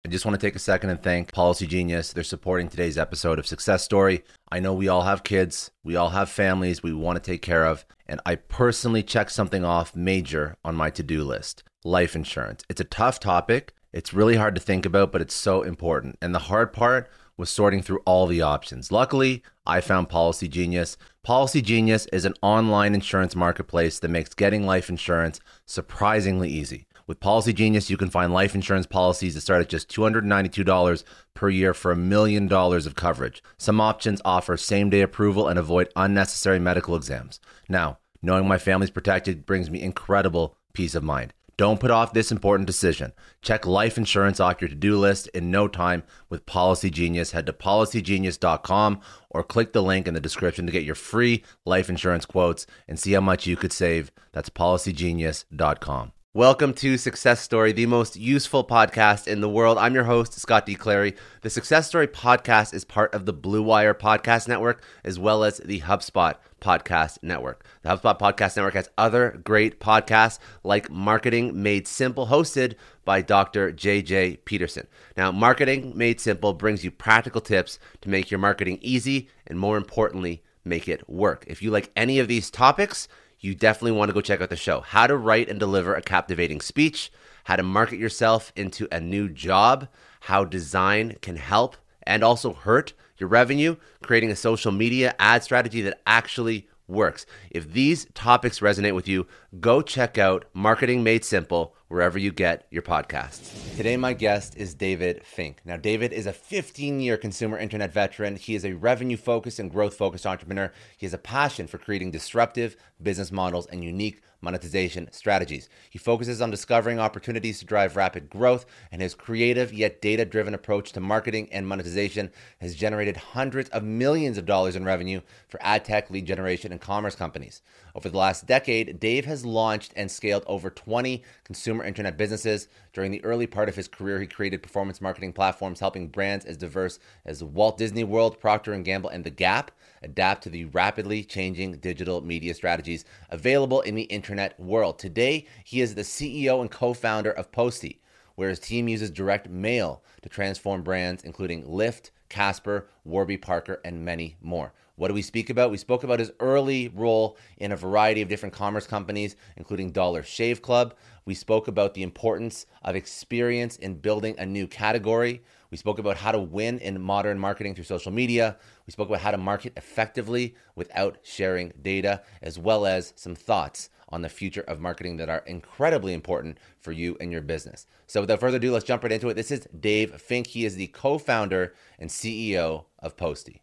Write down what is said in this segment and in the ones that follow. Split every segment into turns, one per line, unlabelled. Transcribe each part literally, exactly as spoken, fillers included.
I just want to take a second and thank Policy Genius. They're supporting today's episode of Success Story. I know we all have kids, we all have families we want to take care of, and I personally checked something off major on my to-do list: life insurance. It's a tough topic. It's really hard to think about, but it's so important. And the hard part was sorting through all the options. Luckily, I found Policy Genius. Policy Genius is an online insurance marketplace that makes getting life insurance surprisingly easy. With Policy Genius, you can find life insurance policies that start at just two hundred ninety-two dollars per year for a million dollars of coverage. Some options offer same-day approval and avoid unnecessary medical exams. Now, knowing my family's protected brings me incredible peace of mind. Don't put off this important decision. Check life insurance off your to-do list in no time with Policy Genius. Head to policy genius dot com or click the link in the description to get your free life insurance quotes and see how much you could save. That's policy genius dot com. Welcome to Success Story, the most useful podcast in the world. I'm your host, Scott D. Clary. The Success Story podcast is part of the Blue Wire Podcast Network, as well as the HubSpot Podcast Network. The HubSpot Podcast Network has other great podcasts like Marketing Made Simple, hosted by Doctor J J Peterson. Now, Marketing Made Simple brings you practical tips to make your marketing easy and, more importantly, make it work. If you like any of these topics, you definitely want to go check out the show. How to write and deliver a captivating speech, how to market yourself into a new job, how design can help and also hurt your revenue, creating a social media ad strategy that actually works. If these topics resonate with you, go check out Marketing Made Simple wherever you get your podcasts. Today, my guest is David Fink. Now, David is a fifteen-year consumer internet veteran. He is a revenue-focused and growth-focused entrepreneur. He has a passion for creating disruptive business models and unique monetization strategies. He focuses on discovering opportunities to drive rapid growth, and his creative yet data-driven approach to marketing and monetization has generated hundreds of millions of dollars in revenue for ad tech, lead generation, and commerce companies. Over the last decade, Dave has launched and scaled over twenty consumer internet businesses. During the early part of his career, he created performance marketing platforms helping brands as diverse as Walt Disney World, Procter and Gamble, and The Gap adapt to the rapidly changing digital media strategies available in the internet world. Today, he is the C E O and co-founder of Posty, where his team uses direct mail to transform brands including Lyft, Casper, Warby Parker, and many more. What do we speak about? We spoke about his early role in a variety of different commerce companies, including Dollar Shave Club. We spoke about the importance of experience in building a new category. We spoke about how to win in modern marketing through social media. We spoke about how to market effectively without sharing data, as well as some thoughts on the future of marketing that are incredibly important for you and your business. So without further ado, let's jump right into it. This is Dave Fink. He is the co-founder and C E O of Posty.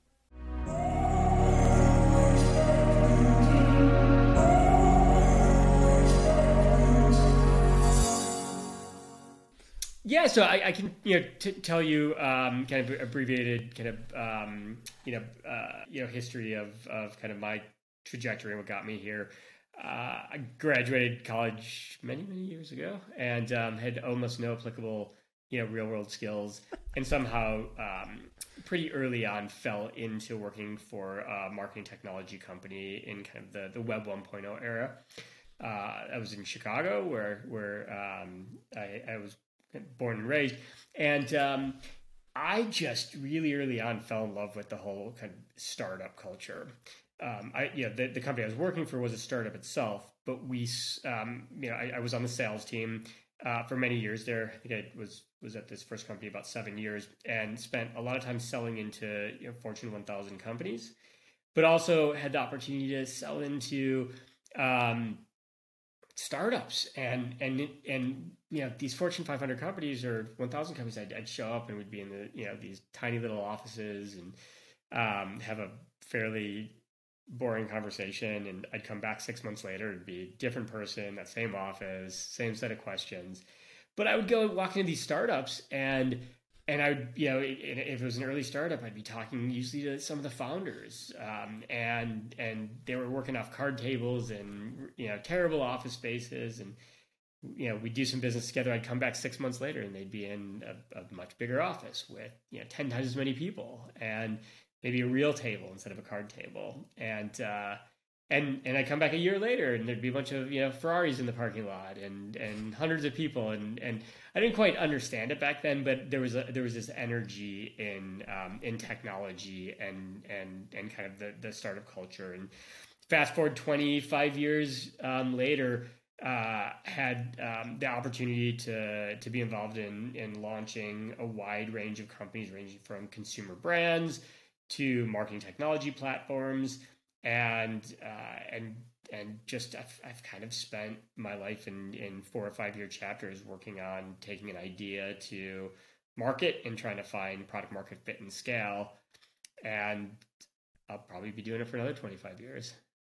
Yeah, so I, I can you know t- tell you um, kind of abbreviated kind of um, you know uh, you know history of of kind of my trajectory and what got me here. Uh, I graduated college many many years ago and um, had almost no applicable you know real world skills, and somehow um, pretty early on fell into working for a marketing technology company in kind of the the Web one point oh era. Uh, I was in Chicago where where um, I, I was born and raised, and um, I just really early on fell in love with the whole kind of startup culture. Um, I, you know, the, the company I was working for was a startup itself, but we, um, you know, I, I was on the sales team uh, for many years there. I think I was was at this first company about seven years and spent a lot of time selling into you know, Fortune one thousand companies, but also had the opportunity to sell into um, startups and and and you know these Fortune five hundred companies or one thousand companies. I'd, I'd show up and we'd be in the you know these tiny little offices and um, have a fairly boring conversation, and I'd come back six months later and be a different person, that same office, same set of questions. But I would go walk into these startups and and I would, you know, if it was an early startup, I'd be talking usually to some of the founders, um, and and they were working off card tables and you know terrible office spaces, and you know we'd do some business together. I'd come back six months later, and they'd be in a, a much bigger office with you know ten times as many people, and maybe a real table instead of a card table, and uh, and and I come back a year later, and there'd be a bunch of you know Ferraris in the parking lot, and and hundreds of people, and and I didn't quite understand it back then, but there was a there was this energy in um, in technology and and and kind of the the startup culture. And fast forward twenty-five years um, later, uh, had um, the opportunity to to be involved in in launching a wide range of companies, ranging from consumer brands to marketing technology platforms, and uh, and and just I've, I've kind of spent my life in in four or five year chapters working on taking an idea to market and trying to find product market fit and scale, and I'll probably be doing it for another twenty-five years.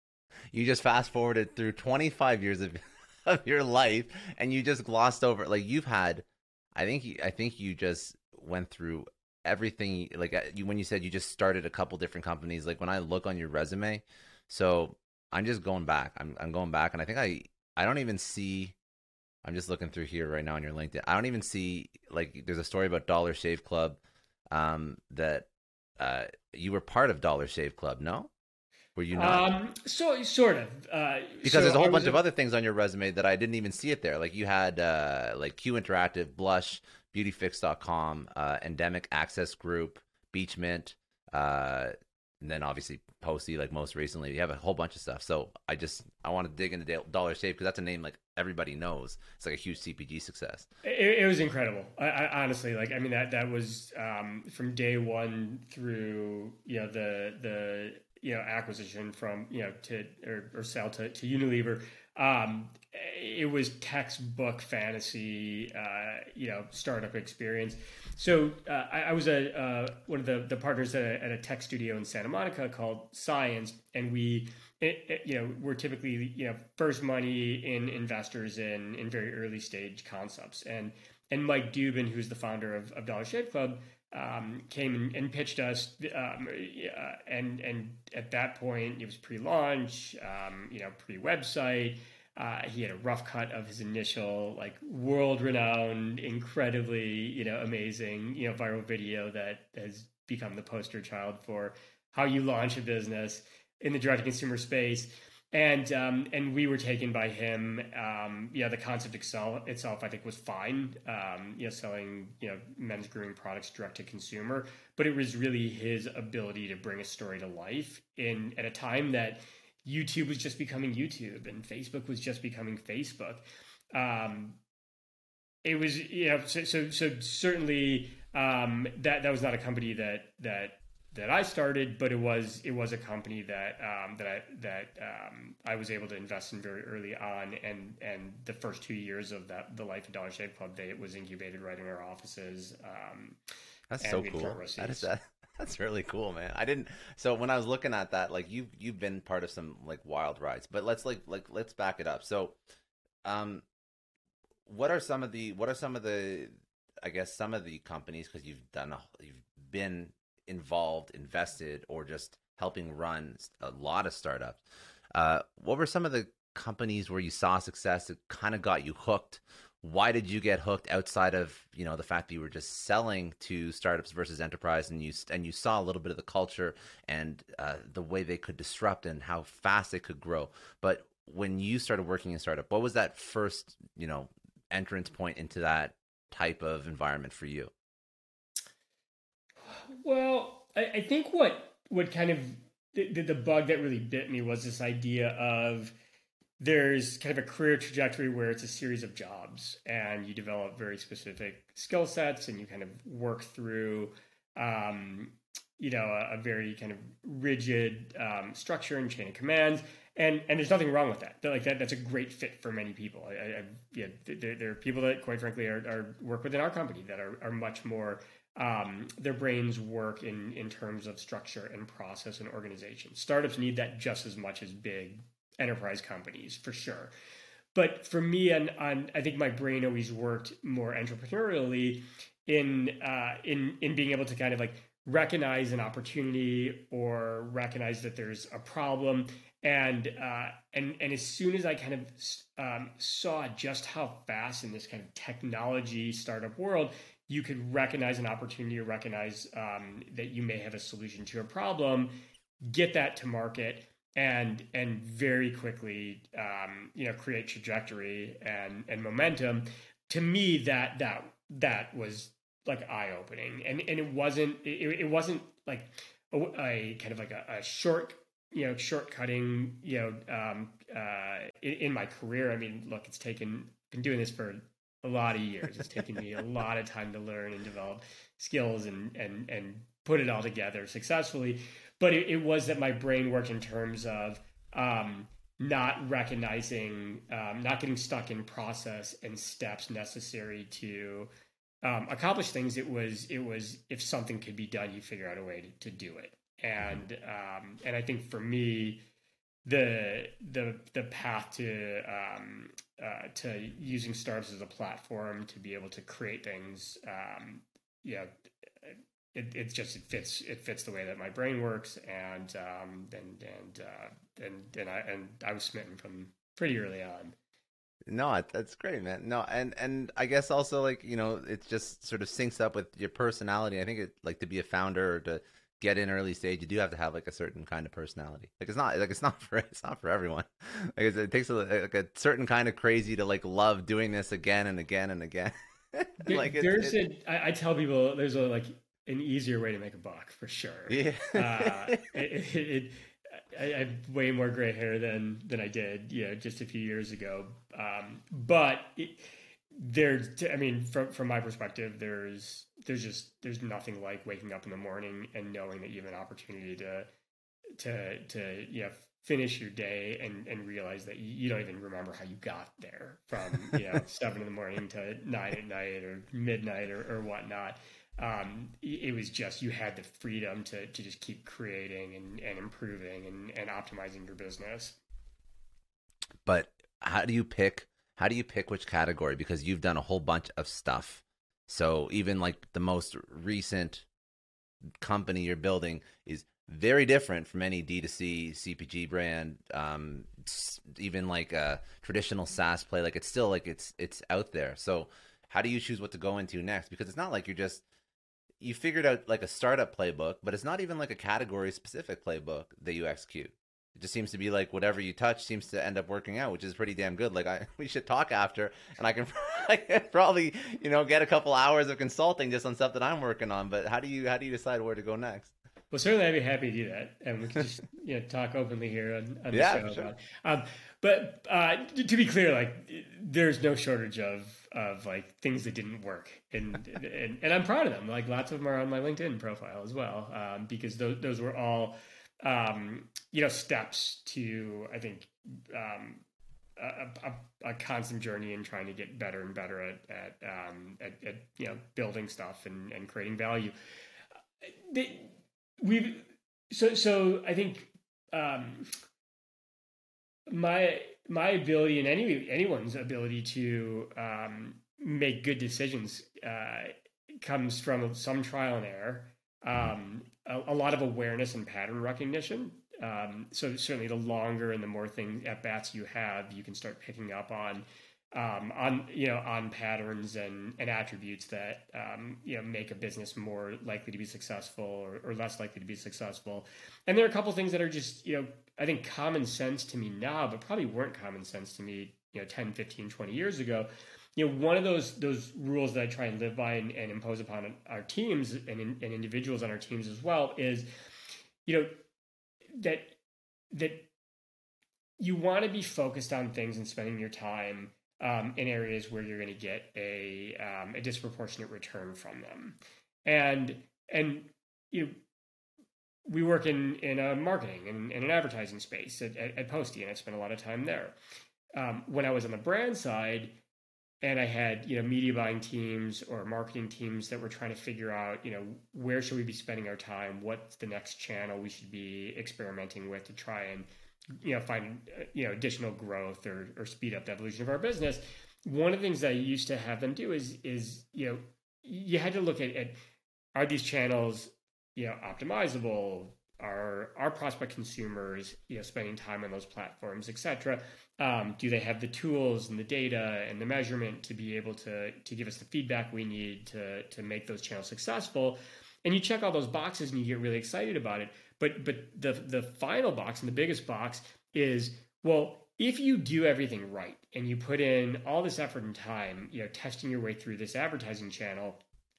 You just fast forwarded through twenty-five years of of your life, and you just glossed over, like, you've had, I think you, I think you just went through everything. Like, uh, you, when you said you just started a couple different companies, like when I look on your resume, so I'm just going back. I'm I'm going back, and I think I I don't even see. I'm just looking through here right now on your LinkedIn. I don't even see, like, there's a story about Dollar Shave Club, um, that uh, you were part of Dollar Shave Club. No, were you not?
Um, so sort of. Uh,
Because
so
there's a
I
whole
was
bunch of
a,
other things on your resume that I didn't even see it there. Like you had uh, like Q Interactive, Blush, Beauty Fix dot com, uh, Endemic Access Group, Beach Mint, uh, and then obviously Posty, like most recently. You have a whole bunch of stuff. So I just I want to dig into Dollar Shave because that's a name like everybody knows. It's like a huge C P G success.
it, it was incredible. I, I honestly like. I mean that that was um, from day one through you know the the you know acquisition from you know to or, or sell to, to Unilever. Um, it was textbook fantasy, uh, you know, startup experience. So uh, I, I was a uh, one of the, the partners at a, at a tech studio in Santa Monica called Science, and we, it, it, you know, we're typically you know first money in investors in in very early stage concepts, and and Mike Dubin, who's the founder of, of Dollar Shave Club, um, came and, and pitched us, um, uh, and and at that point it was pre-launch, um, you know, pre-website. Uh, he had a rough cut of his initial, like, world-renowned, incredibly, you know, amazing, you know, viral video that has become the poster child for how you launch a business in the direct-to-consumer space. And um, and we were taken by him. Um, yeah, the concept itself, itself, I think, was fine. Um, you know, selling you know men's grooming products direct to consumer, but it was really his ability to bring a story to life in at a time that YouTube was just becoming YouTube and Facebook was just becoming Facebook. Um, it was, you know, so so, so certainly um, that that was not a company that that that I started, but it was it was a company that um, that I that um, I was able to invest in very early on, and and the first two years of that the life of Dollar Shave Club, they, it was incubated right in our offices. Um,
That's so cool. That is that. That's really cool, man. I didn't. So when I was looking at that, like you, you've been part of some like wild rides, but let's like, like, let's back it up. So, um, what are some of the, what are some of the, I guess some of the companies, cause you've done, a, you've been involved, invested, or just helping run a lot of startups. Uh, what were some of the companies where you saw success that kind of got you hooked? Why did you get hooked outside of, you know, the fact that you were just selling to startups versus enterprise, and you and you saw a little bit of the culture and uh, the way they could disrupt and how fast they could grow? But when you started working in startup, what was that first, you know, entrance point into that type of environment for you?
Well, I, I think what what kind of the, the bug that really bit me was this idea of there's kind of a career trajectory where it's a series of jobs and you develop very specific skill sets and you kind of work through, um, you know, a, a very kind of rigid um, structure and chain of commands. And, and there's nothing wrong with that. Like that, that's a great fit for many people. I, I, yeah, there, there are people that, quite frankly, are, are work within our company that are, are much more. Um, their brains work in in terms of structure and process and organization. Startups need that just as much as big enterprise companies, for sure. But for me, on, on I think my brain always worked more entrepreneurially in uh, in in being able to kind of like recognize an opportunity or recognize that there's a problem, and uh, and and as soon as I kind of um, saw just how fast in this kind of technology startup world you could recognize an opportunity or recognize um, that you may have a solution to a problem, get that to market, and and very quickly, um, you know, create trajectory and and momentum. To me, that that that was like eye opening, and and it wasn't it, it wasn't like a, a kind of like a, a short you know shortcutting you know um, uh, in, in my career. I mean, look, it's taken been doing this for a lot of years. It's taken me a lot of time to learn and develop skills and and and put it all together successfully. But it, it was that my brain worked in terms of um, not recognizing, um, not getting stuck in process and steps necessary to um, accomplish things. It was it was if something could be done, you figure out a way to, to do it. And um, and I think for me, the the the path to um, uh, to using startups as a platform to be able to create things, um, yeah, it it just it fits it fits the way that my brain works, and um, and and uh, and and I and I was smitten from pretty early on.
No, that's great, man. No, and and I guess also like, you know, it just sort of syncs up with your personality. I think it like to be a founder or to get in early stage, you do have to have like a certain kind of personality. Like it's not like it's not for it's not for everyone. Like it's, it takes a, like a certain kind of crazy to like love doing this again and again and again.
Like it, there's it, a, I, I tell people there's a like an easier way to make a buck for sure.
Yeah.
uh, it, it, it, I, I have way more gray hair than than I did, you know, just a few years ago. Um, but it, there's, I mean, from from my perspective, there's there's just there's nothing like waking up in the morning and knowing that you have an opportunity to to to you know finish your day and and realize that you don't even remember how you got there from you know seven in the morning to nine at night or midnight or, or whatnot. Um, it was just you had the freedom to to just keep creating and, and improving and, and optimizing your business.
But how do you pick how do you pick which category? Because you've done a whole bunch of stuff. So even like the most recent company you're building is very different from any D two C C P G brand, um, even like a traditional SaaS play. Like it's still like it's it's out there. So how do you choose what to go into next? Because it's not like you're just you figured out like a startup playbook, but it's not even like a category specific playbook that you execute. It just seems to be like whatever you touch seems to end up working out, which is pretty damn good. Like I, we should talk after, and I can, I can probably, you know, get a couple hours of consulting just on stuff that I'm working on. But how do you, how do you decide where to go next?
Well, certainly I'd be happy to do that, and we can just you know talk openly here on, on the
yeah,
show
sure.
about. Um, but uh, to be clear, like there's no shortage of of like things that didn't work, and and and I'm proud of them. Like lots of them are on my LinkedIn profile as well, um, because those those were all um, you know steps to I think um, a, a, a constant journey in trying to get better and better at at, um, at, at you know building stuff and, and creating value. They, We've so so I think um, my my ability and any anyone's ability to um, make good decisions uh, comes from some trial and error, um, a, a lot of awareness and pattern recognition. Um, so certainly, the longer and the more things at bats you have, you can start picking up on. Um, on you know on patterns and, and attributes that um, you know make a business more likely to be successful or, or less likely to be successful. And there are a couple things that are just you know I think common sense to me now, but probably weren't common sense to me you know ten, fifteen, twenty years ago. You know one of those those rules that I try and live by and, and impose upon our teams and, and individuals on our teams as well is you know that that you want to be focused on things and spending your time Um, in areas where you're going to get a um, a disproportionate return from them, and and you know, we work in in a marketing and, and an advertising space at, at, at Posty, and I spent a lot of time there. Um, when I was on the brand side, and I had you know media buying teams or marketing teams that were trying to figure out you know where should we be spending our time, what's the next channel we should be experimenting with to try and you know, find, you know, additional growth or, or speed up the evolution of our business. One of the things that I used to have them do is, is, you know, you had to look at, at are these channels, you know, optimizable? Are our prospect consumers, you know, spending time on those platforms, et cetera? Um, do they have the tools and the data and the measurement to be able to, to give us the feedback we need to, to make those channels successful? And you check all those boxes and you get really excited about it. But but the the final box and the biggest box is, well, if you do everything right and you put in all this effort and time, you know, testing your way through this advertising channel,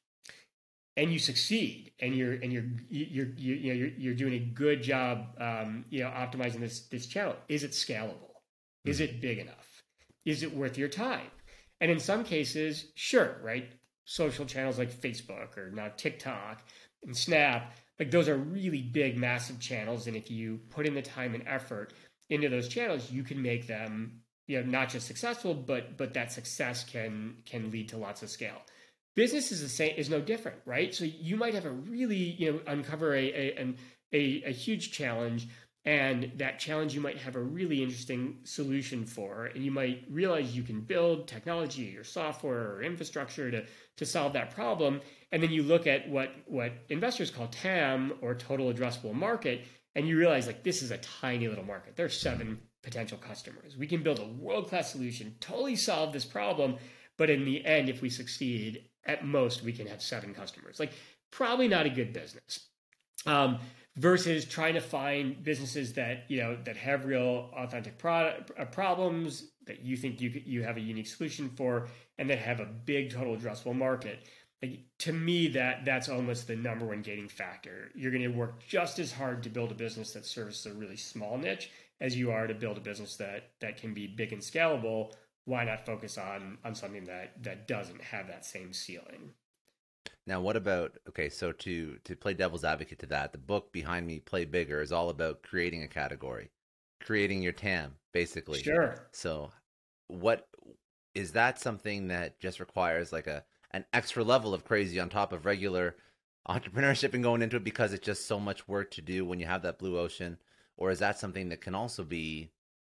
and you succeed, and you're and you're you're you, you know you're, you're doing a good job, um, you know, optimizing this this channel. Is it scalable? Is it big enough? Is it worth your time? And in some cases, sure, right? Social channels like Facebook or now TikTok and Snap, like those are really big, massive channels. And if you put in the time and effort into those channels, you can make them, you know, not just successful, but but that success can can lead to lots of scale. Business is the same, is no different, right? So you might have a really, you know, uncover a a a, a huge challenge, and that challenge you might have a really interesting solution for, and you might realize you can build technology or software or infrastructure to to solve that problem. And then you look at what what investors call T A M, or total addressable market, and you realize like this is a tiny little market. There's seven potential customers. We can build a world-class solution, totally solve this problem, but in the end, if we succeed, at most we can have seven customers. Like, probably not a good business. Um, versus trying to find businesses that, you know, that have real authentic product, uh, problems that you think you you have a unique solution for, and that have a big total addressable market. Like, to me, that that's almost the number one gating factor. You're going to work just as hard to build a business that serves a really small niche as you are to build a business that that can be big and scalable. Why not focus on on something that that doesn't have that same ceiling?
Now, what about, okay, so to to play devil's advocate to that, the book behind me, Play Bigger, is all about creating a category, creating your T A M, basically.
Sure.
So what is that something that just requires like a an extra level of crazy on top of regular entrepreneurship and going into it because it's just so much work to do when you have that blue ocean? Or is that something that can also be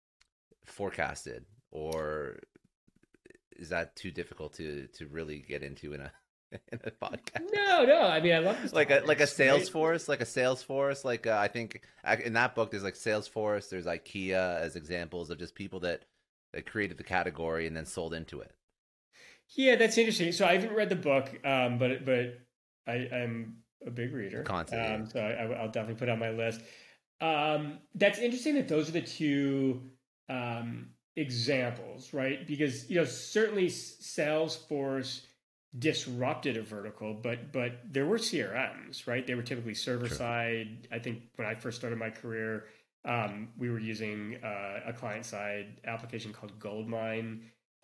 forecasted? Or is that too difficult to to really get into in a in a podcast?
No, no. I mean, I love this
like a like a
topics,
Salesforce, like a Salesforce. Like uh, I think in that book, there's like Salesforce, there's IKEA as examples of just people that that created the category and then sold into it.
Yeah, that's interesting. So I haven't read the book, um, but but I, I'm a big reader.
Content,
um, so I, I'll definitely put it on my list. Um, that's interesting that those are the two um, examples, right? Because, you know, certainly Salesforce disrupted a vertical, but but there were C R Ms, right? They were typically server
Sure.
side. I think when I first started my career, um, we were using uh, a client side application called Goldmine.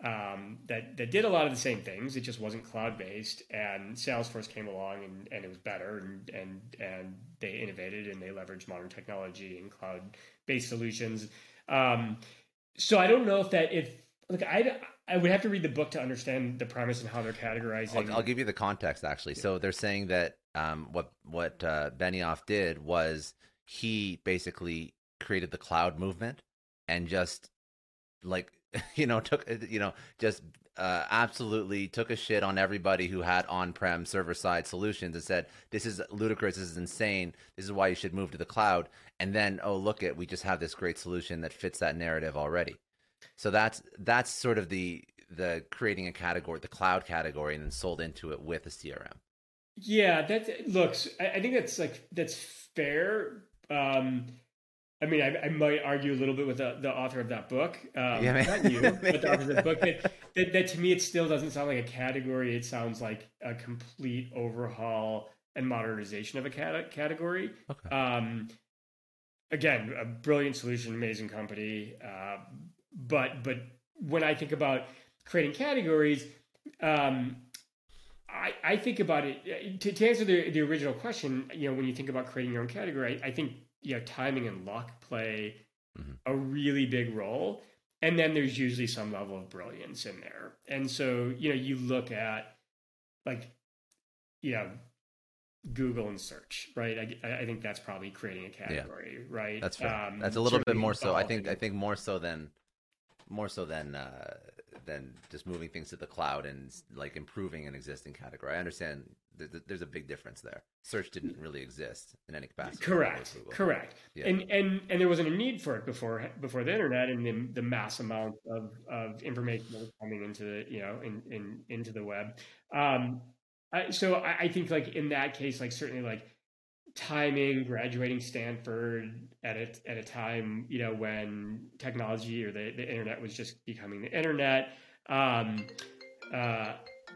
Um, that that did a lot of the same things. It just wasn't cloud based, and Salesforce came along and, and it was better, and and and they innovated and they leveraged modern technology and cloud based solutions. Um, so I don't know if that if look I I would have to read the book to understand the premise and how they're categorizing.
I'll, I'll give you the context actually. Yeah. So they're saying that um, what what uh, Benioff did was he basically created the cloud movement and just like. you know, took, you know, just uh, absolutely took a shit on everybody who had on-prem server-side solutions and said, this is ludicrous, this is insane, this is why you should move to the cloud. And then, oh, look it, we just have this great solution that fits that narrative already. So that's that's sort of the the creating a category, the cloud category, and then sold into it with a C R M.
Yeah, that looks, I, I think that's like, that's fair. Um, I mean, I, I might argue a little bit with the, the author of that book. Um, yeah, not you, but the author of the book. That, that, that to me, it still doesn't sound like a category. It sounds like a complete overhaul and modernization of a cat- category. Okay. Um, again, a brilliant solution, amazing company. Uh, but but when I think about creating categories, um, I, I think about it, to, to answer the, the original question, you know, when you think about creating your own category, I, I think you know, timing and luck play mm-hmm. a really big role. And then there's usually some level of brilliance in there. And so, you know, you look at like, you know, Google and search, right? I, I think that's probably creating a category, yeah. right?
That's fair. Um, that's a little bit more so. I think, I think more so than, more so than, uh, than just moving things to the cloud and like improving an existing category. I understand th- there's a big difference there. Search didn't really exist in any capacity.
Correct. Correct. Yeah. And and and there wasn't a need for it before before the internet and the, the mass amount of, of information that was coming into the you know in, in into the web. Um, I, so I, I think like in that case, like certainly like timing, graduating Stanford at a at a time, you know, when technology or the, the internet was just becoming the internet. Um, uh,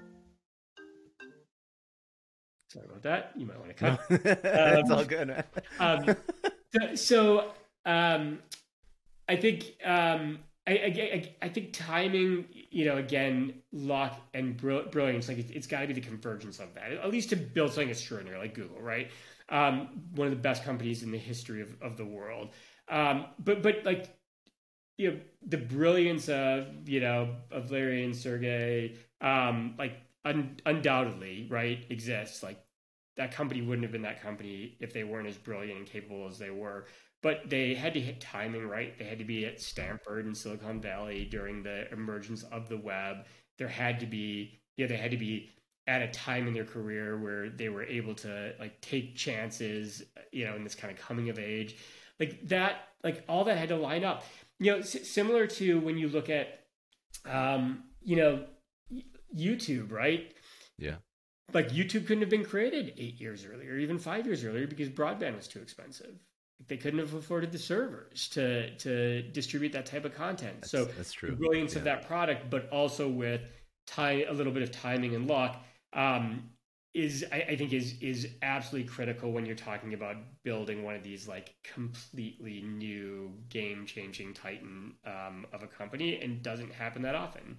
sorry about that. You might want to
No,
cut.
it's all
Um,
good, man.
um, so, so um, I think um, I, I, I think timing, you know, again, luck and brilliance, like it, it's got to be the convergence of that, at least to build something extraordinary like Google, right? Um, one of the best companies in the history of, of the world. Um, but but like you know, the brilliance of you know of Larry and Sergey, um, like un- undoubtedly, right, exists. Like that company wouldn't have been that company if they weren't as brilliant and capable as they were. But they had to hit timing right. They had to be at Stanford and Silicon Valley during the emergence of the web. There had to be, yeah, they had to be at a time in their career where they were able to like take chances, you know, in this kind of coming of age, like that, like all that had to line up. You know, s- similar to when you look at, um, you know, YouTube, right?
Yeah.
Like YouTube couldn't have been created eight years earlier, even five years earlier, because broadband was too expensive. They couldn't have afforded the servers to to distribute that type of content.
That's,
So
that's true.
the brilliance
Yeah.
of that product, but also with time, a little bit of timing and luck, um, is I, I think is is absolutely critical when you're talking about building one of these like completely new game changing titan um, of a company, and doesn't happen that often.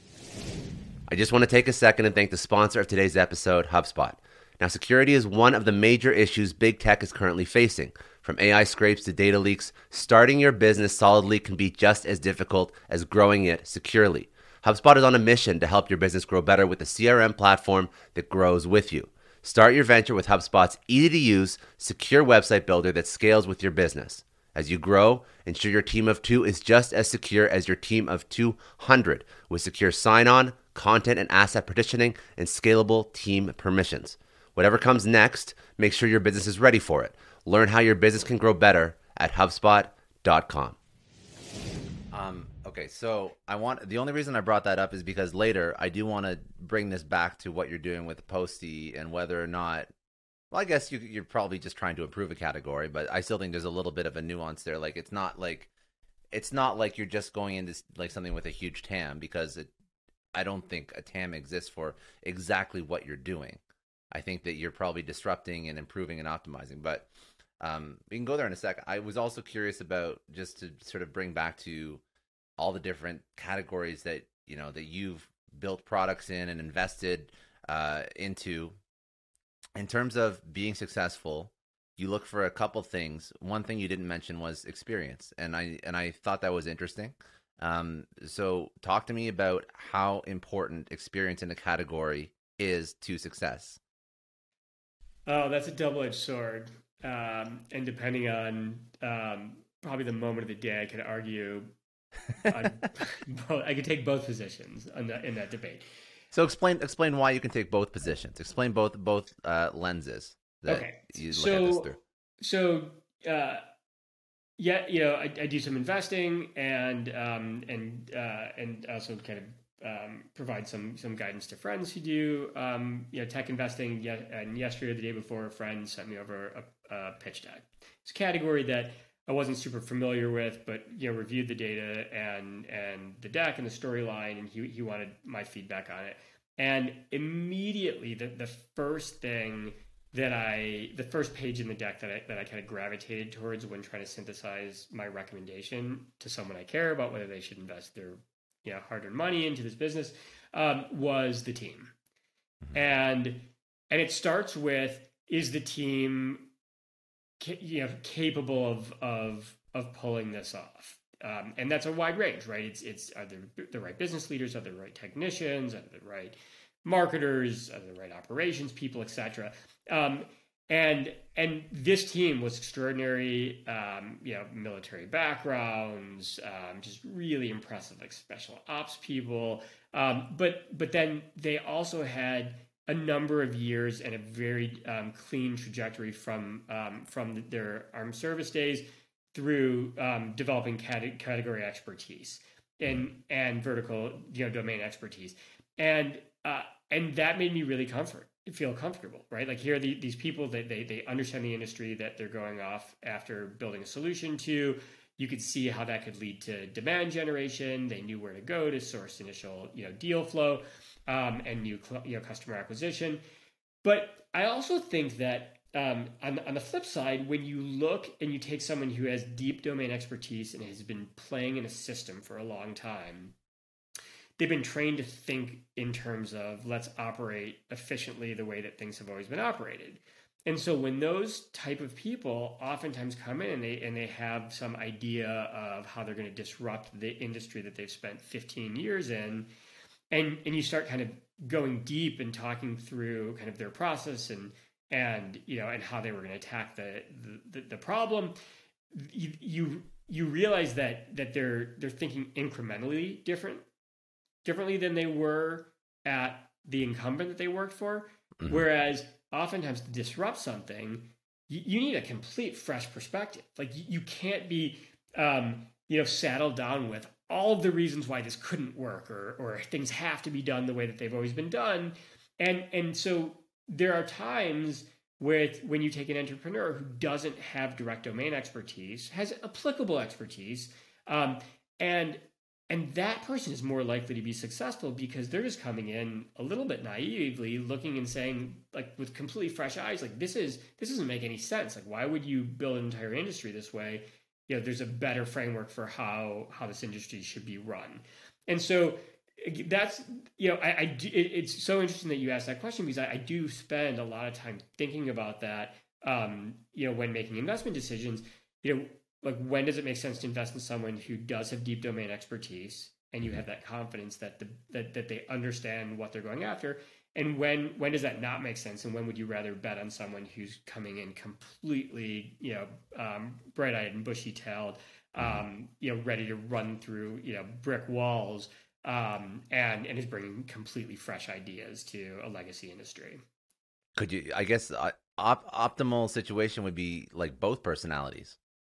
I just want to take a second and thank the sponsor of today's episode, HubSpot. Now, security is one of the major issues big tech is currently facing. From A I scrapes to data leaks, starting your business solidly can be just as difficult as growing it securely. HubSpot is on a mission to help your business grow better with a C R M platform that grows with you. Start your venture with HubSpot's easy-to-use, secure website builder that scales with your business. As you grow, ensure your team of two is just as secure as your team of two hundred with secure sign-on, content and asset partitioning, and scalable team permissions. Whatever comes next, make sure your business is ready for it. Learn how your business can grow better at HubSpot dot com. Um, okay, so I want the only reason I brought that up is because later I do want to bring this back to what you're doing with Posty and whether or not. Well, I guess you, you're probably just trying to improve a category, but I still think there's a little bit of a nuance there. Like it's not like it's not like you're just going into like something with a huge T A M, because it, I don't think a T A M exists for exactly what you're doing. I think that you're probably disrupting and improving and optimizing, but um, we can go there in a second. I was also curious about, just to sort of bring back to all the different categories that you know that you've built products in and invested uh, into. In terms of being successful, you look for a couple things. One thing you didn't mention was experience, and I and I thought that was interesting. Um, so talk to me about how important experience in a category is to success.
Oh, that's a double-edged sword. Um, and depending on um, probably the moment of the day, I could argue, on, I could take both positions on the, in that debate.
So explain explain why you can take both positions. Explain both both uh, lenses that
Okay,
you look
so
at this through.
so uh, yeah, you know, I, I do some investing and um, and uh, and also kind of um, provide some some guidance to friends who do um, you know tech investing. Yeah, and yesterday or the day before, a friend sent me over a, a pitch deck. It's a category that I wasn't super familiar with, but you know, reviewed the data and and the deck and the storyline, and he he wanted my feedback on it. And immediately, the the first thing that I, the first page in the deck that I that I kind of gravitated towards when trying to synthesize my recommendation to someone I care about, whether they should invest their you know hard-earned money into this business, um, was the team, mm-hmm. and and it starts with, is the team you know capable of of of pulling this off, um, and that's a wide range, right? It's it's are they the right business leaders, are they the right technicians, are they the right marketers, are they the right operations people, et cetera. Um, and and this team was extraordinary, um, you know, military backgrounds, um, just really impressive, like special ops people. Um, but but then they also had a number of years and a very um, clean trajectory from um, from their armed service days through um, developing cate- category expertise and and vertical you know domain expertise, and uh, and that made me really comfort feel comfortable, right? Like here are the, these people that they, they understand the industry that they're going off after building a solution to. You could see how that could lead to demand generation. They knew where to go to source initial, you know, deal flow um, and new, you know, customer acquisition. But I also think that um, on, on the flip side, when you look and you take someone who has deep domain expertise and has been playing in a system for a long time, they've been trained to think in terms of let's operate efficiently the way that things have always been operated. And so when those type of people oftentimes come in and they and they have some idea of how they're going to disrupt the industry that they've spent fifteen years in, and and you start kind of going deep and talking through kind of their process and and you know and how they were going to attack the the, the problem, you, you you realize that that they're they're thinking incrementally different differently than they were at the incumbent that they worked for. Mm-hmm. Whereas oftentimes to disrupt something, you, you need a complete fresh perspective. Like you, you can't be, um, you know, saddled down with all of the reasons why this couldn't work, or or things have to be done the way that they've always been done. And and so there are times with when you take an entrepreneur who doesn't have direct domain expertise, has applicable expertise, um, and And that person is more likely to be successful because they're just coming in a little bit naively, looking and saying, like, with completely fresh eyes, like, this is this doesn't make any sense. Like, why would you build an entire industry this way? You know, there's a better framework for how how this industry should be run. And so that's, you know, I, I do, it, it's so interesting that you asked that question, because I, I do spend a lot of time thinking about that. Um, you know, when making investment decisions, you know. Like, when does it make sense to invest in someone who does have deep domain expertise and you have that confidence that the that, that they understand what they're going after? And when when does that not make sense? And when would you rather bet on someone who's coming in completely, you know, um, bright-eyed and bushy-tailed, um, you know, ready to run through, you know, brick walls, um, and and is bringing completely fresh ideas to a legacy industry?
Could you? I guess uh, op- optimal situation would be like both personalities.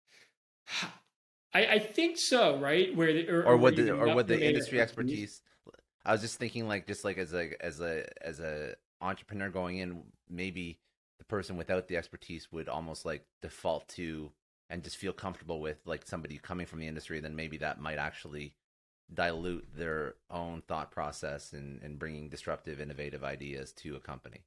I, I think so, right? Where the, or,
or, or would the
or
would the industry expertise? I was just thinking, like, just like as a as a as a entrepreneur going in, maybe the person without the expertise would almost like default to and just feel comfortable with like somebody coming from the industry. Then maybe that might actually dilute their own thought process and and bringing disruptive, innovative ideas to a company.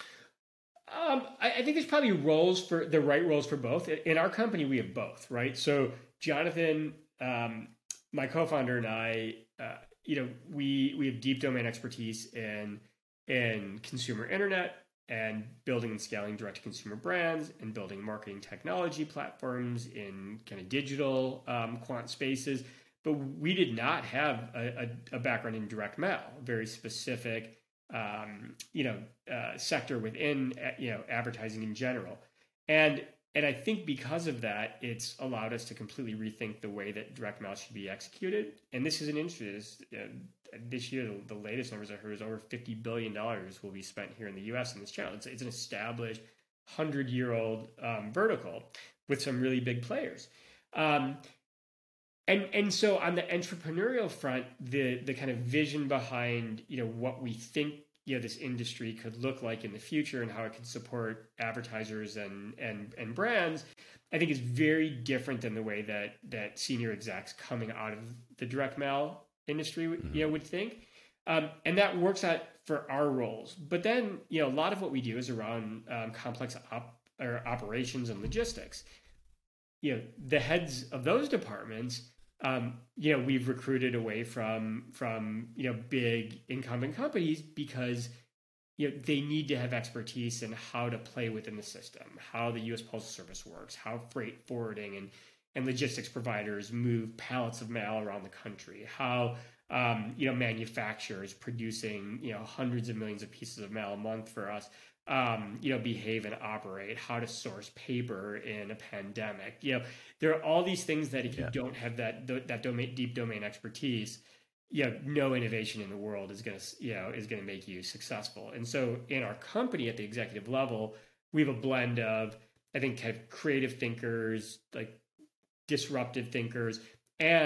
Um, I, I think there's probably roles for the right roles for both. In our company, we have both, right? So Jonathan, um, my co-founder, and I, uh, you know, we we have deep domain expertise in in consumer internet and building and scaling direct-to-consumer brands and building marketing technology platforms in kind of digital um, quant spaces. But we did not have a, a, a background in direct mail, very specific. Um, you know, uh, sector within, you know, advertising in general. And and I think because of that, it's allowed us to completely rethink the way that direct mail should be executed. And this is an industry, this, uh, this year, the, the latest numbers I heard is over fifty billion dollars will be spent here in the U S in this channel. It's, it's an established hundred-year-old um, vertical with some really big players. Um, And and so on the entrepreneurial front, the the kind of vision behind, you know, what we think, you know, this industry could look like in the future and how it could support advertisers and and and brands, I think is very different than the way that that senior execs coming out of the direct mail industry, mm-hmm. you know, would think. Um, and that works out for our roles. But then, you know, a lot of what we do is around um, complex op- or operations and logistics. You know, the heads of those departments, Um, you know, we've recruited away from from you know big incumbent companies because you know they need to have expertise in how to play within the system, how the U S Postal Service works, how freight forwarding and and logistics providers move pallets of mail around the country, how um, you know manufacturers producing you know hundreds of millions of pieces of mail a month for us. Um, you know, behave and operate, how to source paper in a pandemic. You know, there are all these things that if you yeah. don't have that that domain, deep domain expertise, you know, no innovation in the world is going to, you know, is going to make you successful. And so in our company at the executive level, we have a blend of, I think, kind of creative thinkers, like disruptive thinkers, and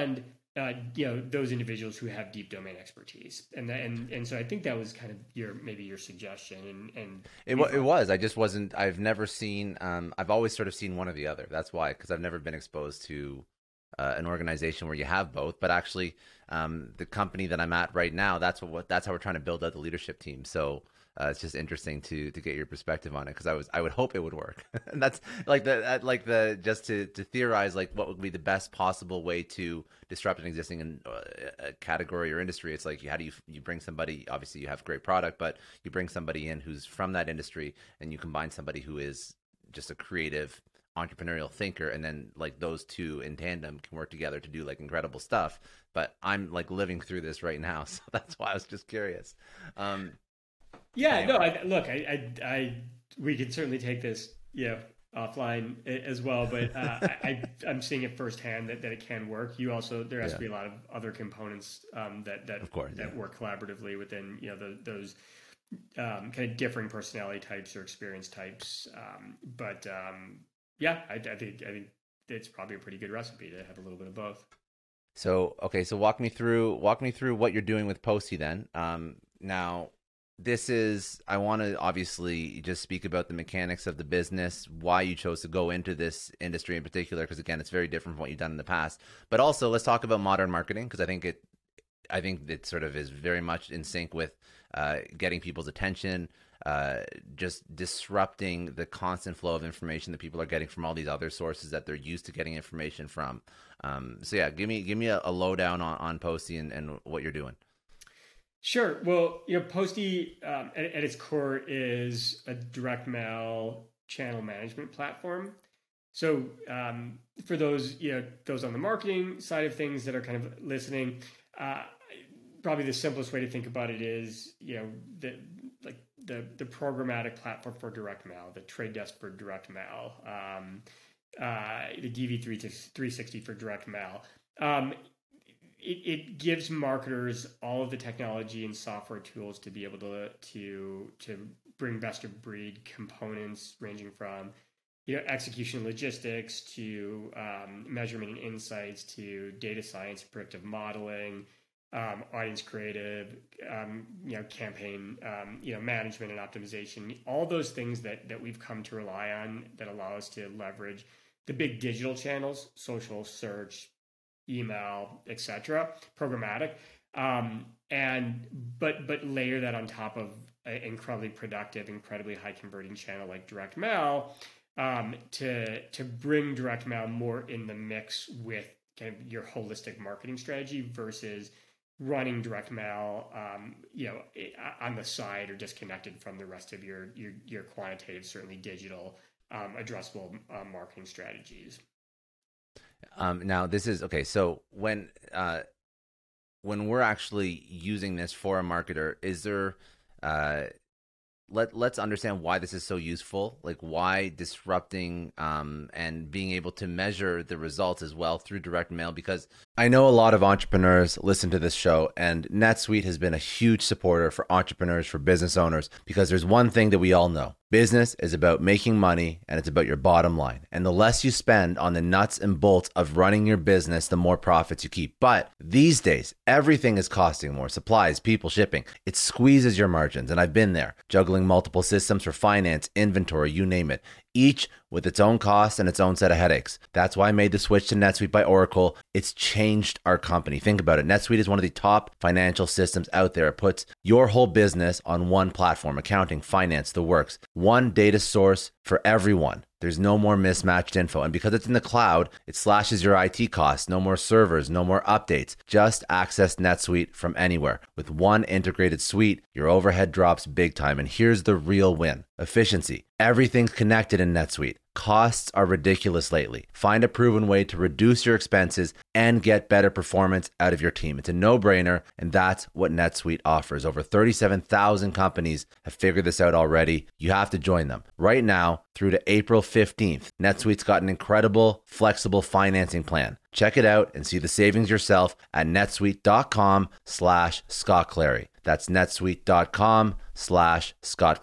uh, you know, those individuals who have deep domain expertise, and that, and and so I think that was kind of your maybe your suggestion, and and
it, it was. I just wasn't. I've never seen. Um, I've always sort of seen one or the other. That's why, because I've never been exposed to uh, an organization where you have both. But actually, um, the company that I'm at right now, that's what that's how we're trying to build out the leadership team. So. Uh, it's just interesting to to get your perspective on it, because I was I would hope it would work. And that's like the like the just to to theorize like what would be the best possible way to disrupt an existing in, uh, category or industry. It's like, how do you you bring somebody? Obviously, you have great product, but you bring somebody in who's from that industry, and you combine somebody who is just a creative entrepreneurial thinker, and then like those two in tandem can work together to do like incredible stuff. But I'm like living through this right now, so that's why I was just curious. Um,
Yeah,
anyway.
no, I, look, I, I, I, we could certainly take this, you know, offline as well, but uh, I, I'm seeing it firsthand that, that it can work. You also, there has yeah. to be a lot of other components um, that that
of course,
that
yeah.
work collaboratively within, you know, the, those um, kind of differing personality types or experience types. Um, but um, yeah, I, I think I think it's probably a pretty good recipe to have a little bit of both.
So okay, so walk me through walk me through what you're doing with Posty then. Um, now. This is, I want to obviously just speak about the mechanics of the business, why you chose to go into this industry in particular, because again, it's very different from what you've done in the past. But also, let's talk about modern marketing, because I think it, I think it sort of is very much in sync with uh, getting people's attention, uh, just disrupting the constant flow of information that people are getting from all these other sources that they're used to getting information from. Um, so yeah, give me give me a, a lowdown on, on Posty and, and what you're doing.
Sure. Well, you know, Posty um, at, at its core is a direct mail channel management platform. So um, for those, you know, those on the marketing side of things that are kind of listening, uh, probably the simplest way to think about it is, you know, the like the the programmatic platform for direct mail, the Trade Desk for direct mail, um, uh, the D V three sixty for direct mail. Um, It, it gives marketers all of the technology and software tools to be able to to to bring best of breed components, ranging from you know execution logistics to um, measurement and insights to data science, predictive modeling, um, audience creative, um, you know campaign um, you know management and optimization. All those things that that we've come to rely on that allow us to leverage the big digital channels, social, search, email, et cetera, programmatic, um, and but but layer that on top of an incredibly productive, incredibly high converting channel like direct mail, um, to to bring direct mail more in the mix with kind of your holistic marketing strategy versus running direct mail, um, you know, on the side or disconnected from the rest of your your, your quantitative, certainly digital, um, addressable uh, marketing strategies.
Um, now this is okay. So when uh, when we're actually using this for a marketer, is there uh, let let's understand why this is so useful. Like why disrupting um, and being able to measure the results as well through direct mail. Because I know a lot of entrepreneurs listen to this show, and NetSuite has been a huge supporter for entrepreneurs, for business owners, because there's one thing that we all know. Business is about making money, and it's about your bottom line. And the less you spend on the nuts and bolts of running your business, the more profits you keep. But these days, everything is costing more. Supplies, people, shipping. It squeezes your margins. And I've been there, juggling multiple systems for finance, inventory, you name it. Each with its own costs and its own set of headaches. That's why I made the switch to NetSuite by Oracle. It's changed our company. Think about it. NetSuite is one of the top financial systems out there. It puts your whole business on one platform, accounting, finance, the works. One data source for everyone. There's no more mismatched info. And because it's in the cloud, it slashes your I T costs. No more servers, no more updates. Just access NetSuite from anywhere. With one integrated suite, your overhead drops big time. And here's the real win. Efficiency. Everything's connected in NetSuite. Costs are ridiculous lately. Find a proven way to reduce your expenses and get better performance out of your team. It's a no-brainer, and that's what NetSuite offers. Over thirty-seven thousand companies have figured this out already. You have to join them. Right now, through to April fifteenth, NetSuite's got an incredible, flexible financing plan. Check it out and see the savings yourself at netsuite.com slash Scott Clary. That's netsuite.com slash Scott Clary.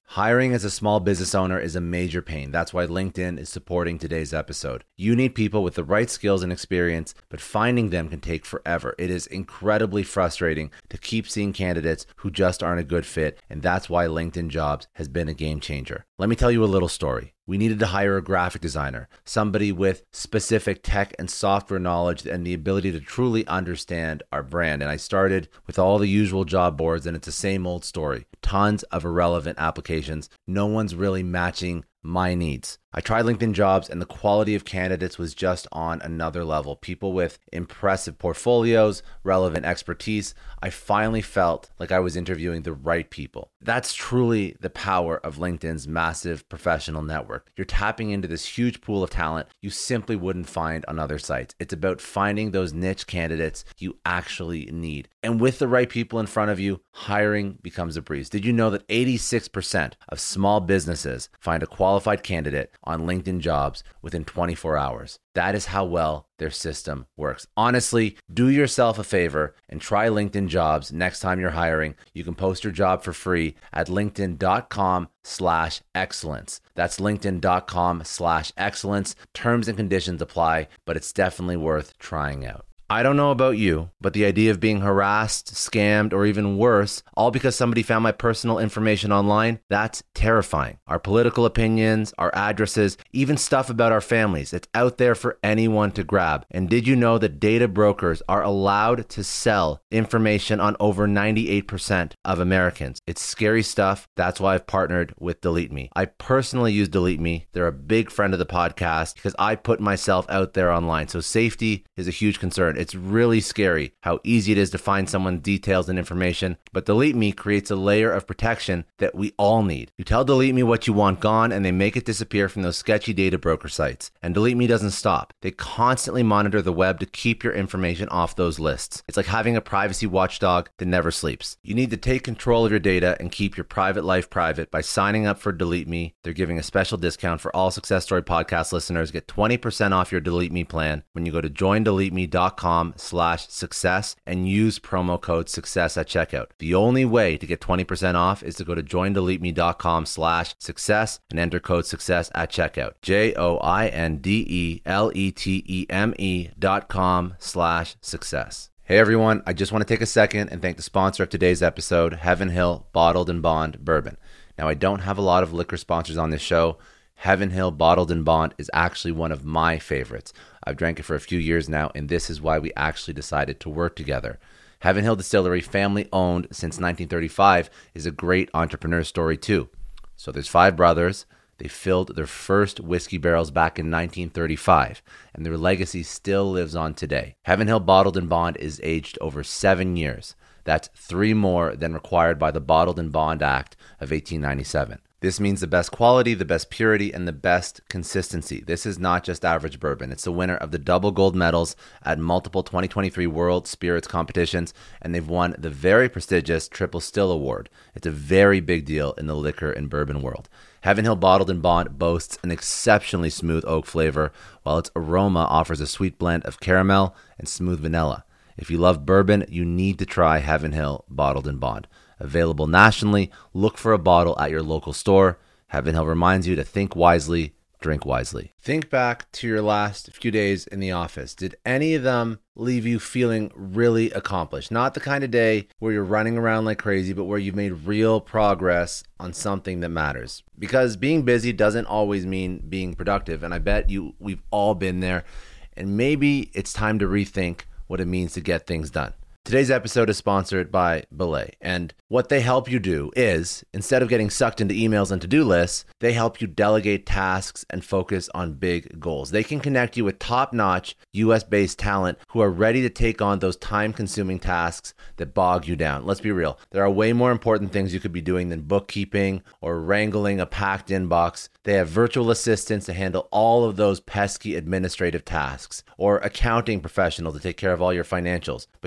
Hiring as a small business owner is a major pain. That's why LinkedIn is supporting today's episode. You need people with the right skills and experience, but finding them can take forever. It is incredibly frustrating to keep seeing candidates who just aren't a good fit, and that's why LinkedIn Jobs has been a game changer. Let me tell you a little story. We needed to hire a graphic designer, somebody with specific tech and software knowledge and the ability to truly understand our brand. And I started with all the usual job boards, and it's the same old story. Tons of irrelevant applications. No one's really matching my needs. I tried LinkedIn Jobs, and the quality of candidates was just on another level. People with impressive portfolios, relevant expertise. I finally felt like I was interviewing the right people. That's truly the power of LinkedIn's massive professional network. You're tapping into this huge pool of talent you simply wouldn't find on other sites. It's about finding those niche candidates you actually need. And with the right people in front of you, hiring becomes a breeze. Did you know that eighty-six percent of small businesses find a qualified candidate on LinkedIn Jobs within twenty-four hours? That is how well their system works. Honestly, do yourself a favor and try LinkedIn Jobs next time you're hiring. You can post your job for free at linkedin.com slash excellence. That's linkedin.com slash excellence. Terms and conditions apply, but it's definitely worth trying out. I don't know about you, but the idea of being harassed, scammed, or even worse, all because somebody found my personal information online, that's terrifying. Our political opinions, our addresses, even stuff about our families, it's out there for anyone to grab. And did you know that data brokers are allowed to sell information on over ninety-eight percent of Americans? It's scary stuff. That's why I've partnered with Delete Me. I personally use Delete Me. They're a big friend of the podcast because I put myself out there online. So safety is a huge concern. It's really scary how easy it is to find someone's details and information, but Delete Me creates a layer of protection that we all need. You tell Delete Me what you want gone, and they make it disappear from those sketchy data broker sites. And Delete Me doesn't stop. They constantly monitor the web to keep your information off those lists. It's like having a privacy watchdog that never sleeps. You need to take control of your data and keep your private life private by signing up for Delete Me. They're giving a special discount for all Success Story podcast listeners. Get twenty percent off your Delete Me plan when you go to join delete me dot com slash success and use promo code success at checkout. The only way to get twenty percent off is to go to join delete me dot com slash success and enter code success at checkout. J O I N D E L E T E M E dot com slash success. Hey everyone, I just want to take a second and thank the sponsor of today's episode, Heaven Hill Bottled and Bond Bourbon. Now, I don't have a lot of liquor sponsors on this show. Heaven Hill Bottled and Bond is actually one of my favorites. I've drank it for a few years now, and this is why we actually decided to work together. Heaven Hill Distillery, family owned since nineteen thirty-five, is a great entrepreneur story too. So there's five brothers. They filled their first whiskey barrels back in nineteen thirty-five, and their legacy still lives on today. Heaven Hill Bottled and Bond is aged over seven years. That's three more than required by the Bottled and Bond Act of eighteen ninety-seven. This means the best quality, the best purity, and the best consistency. This is not just average bourbon. It's the winner of the double gold medals at multiple twenty twenty-three World Spirits competitions, and they've won the very prestigious Triple Still Award. It's a very big deal in the liquor and bourbon world. Heaven Hill Bottled and Bond boasts an exceptionally smooth oak flavor, while its aroma offers a sweet blend of caramel and smooth vanilla. If you love bourbon, you need to try Heaven Hill Bottled and Bond. Available nationally, look for a bottle at your local store. Heaven Hill reminds you to think wisely, drink wisely. Think back to your last few days in the office. Did any of them leave you feeling really accomplished? Not the kind of day where you're running around like crazy, but where you've made real progress on something that matters. Because being busy doesn't always mean being productive, and I bet you we've all been there. And maybe it's time to rethink what it means to get things done. Today's episode is sponsored by Belay, and what they help you do is, instead of getting sucked into emails and to-do lists, they help you delegate tasks and focus on big goals. They can connect you with top-notch U S-based talent who are ready to take on those time-consuming tasks that bog you down. Let's be real. There are way more important things you could be doing than bookkeeping or wrangling a packed inbox. They have virtual assistants to handle all of those pesky administrative tasks, or accounting professional to take care of all your financials. But here's the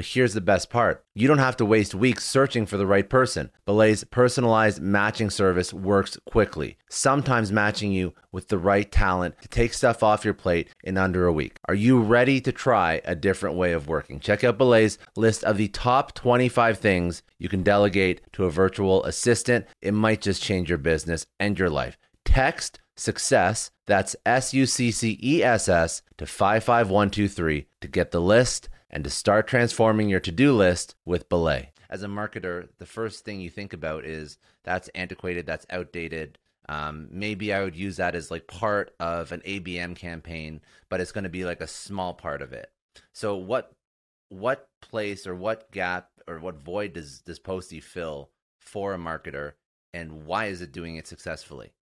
best part. You don't have to waste weeks searching for the right person. Belay's personalized matching service works quickly, sometimes matching you with the right talent to take stuff off your plate in under a week. Are you ready to try a different way of working? Check out Belay's list of the top twenty-five things you can delegate to a virtual assistant. It might just change your business and your life. Text SUCCESS, that's S U C C E S S, to five five one two three to get the list and to start transforming your to-do list with Belay. As a marketer, the first thing you think about is that's antiquated, that's outdated. Um, maybe I would use that as like part of an A B M campaign, but it's going to be like a small part of it. So what what place or what gap or what void does, does Posty fill for a marketer, and why is it doing it successfully?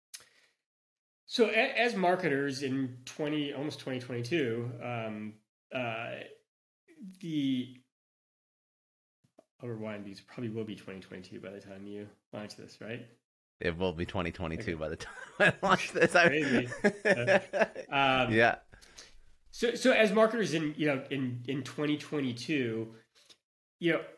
So as marketers in twenty, almost twenty twenty-two, um, uh, the, I'll rewind, these probably will be twenty twenty-two by the time you launch this, right?
It will be twenty twenty-two okay. By the time I launch this.
Maybe. uh, um,
yeah.
So, so as marketers in, you know, in, in twenty twenty-two, you know,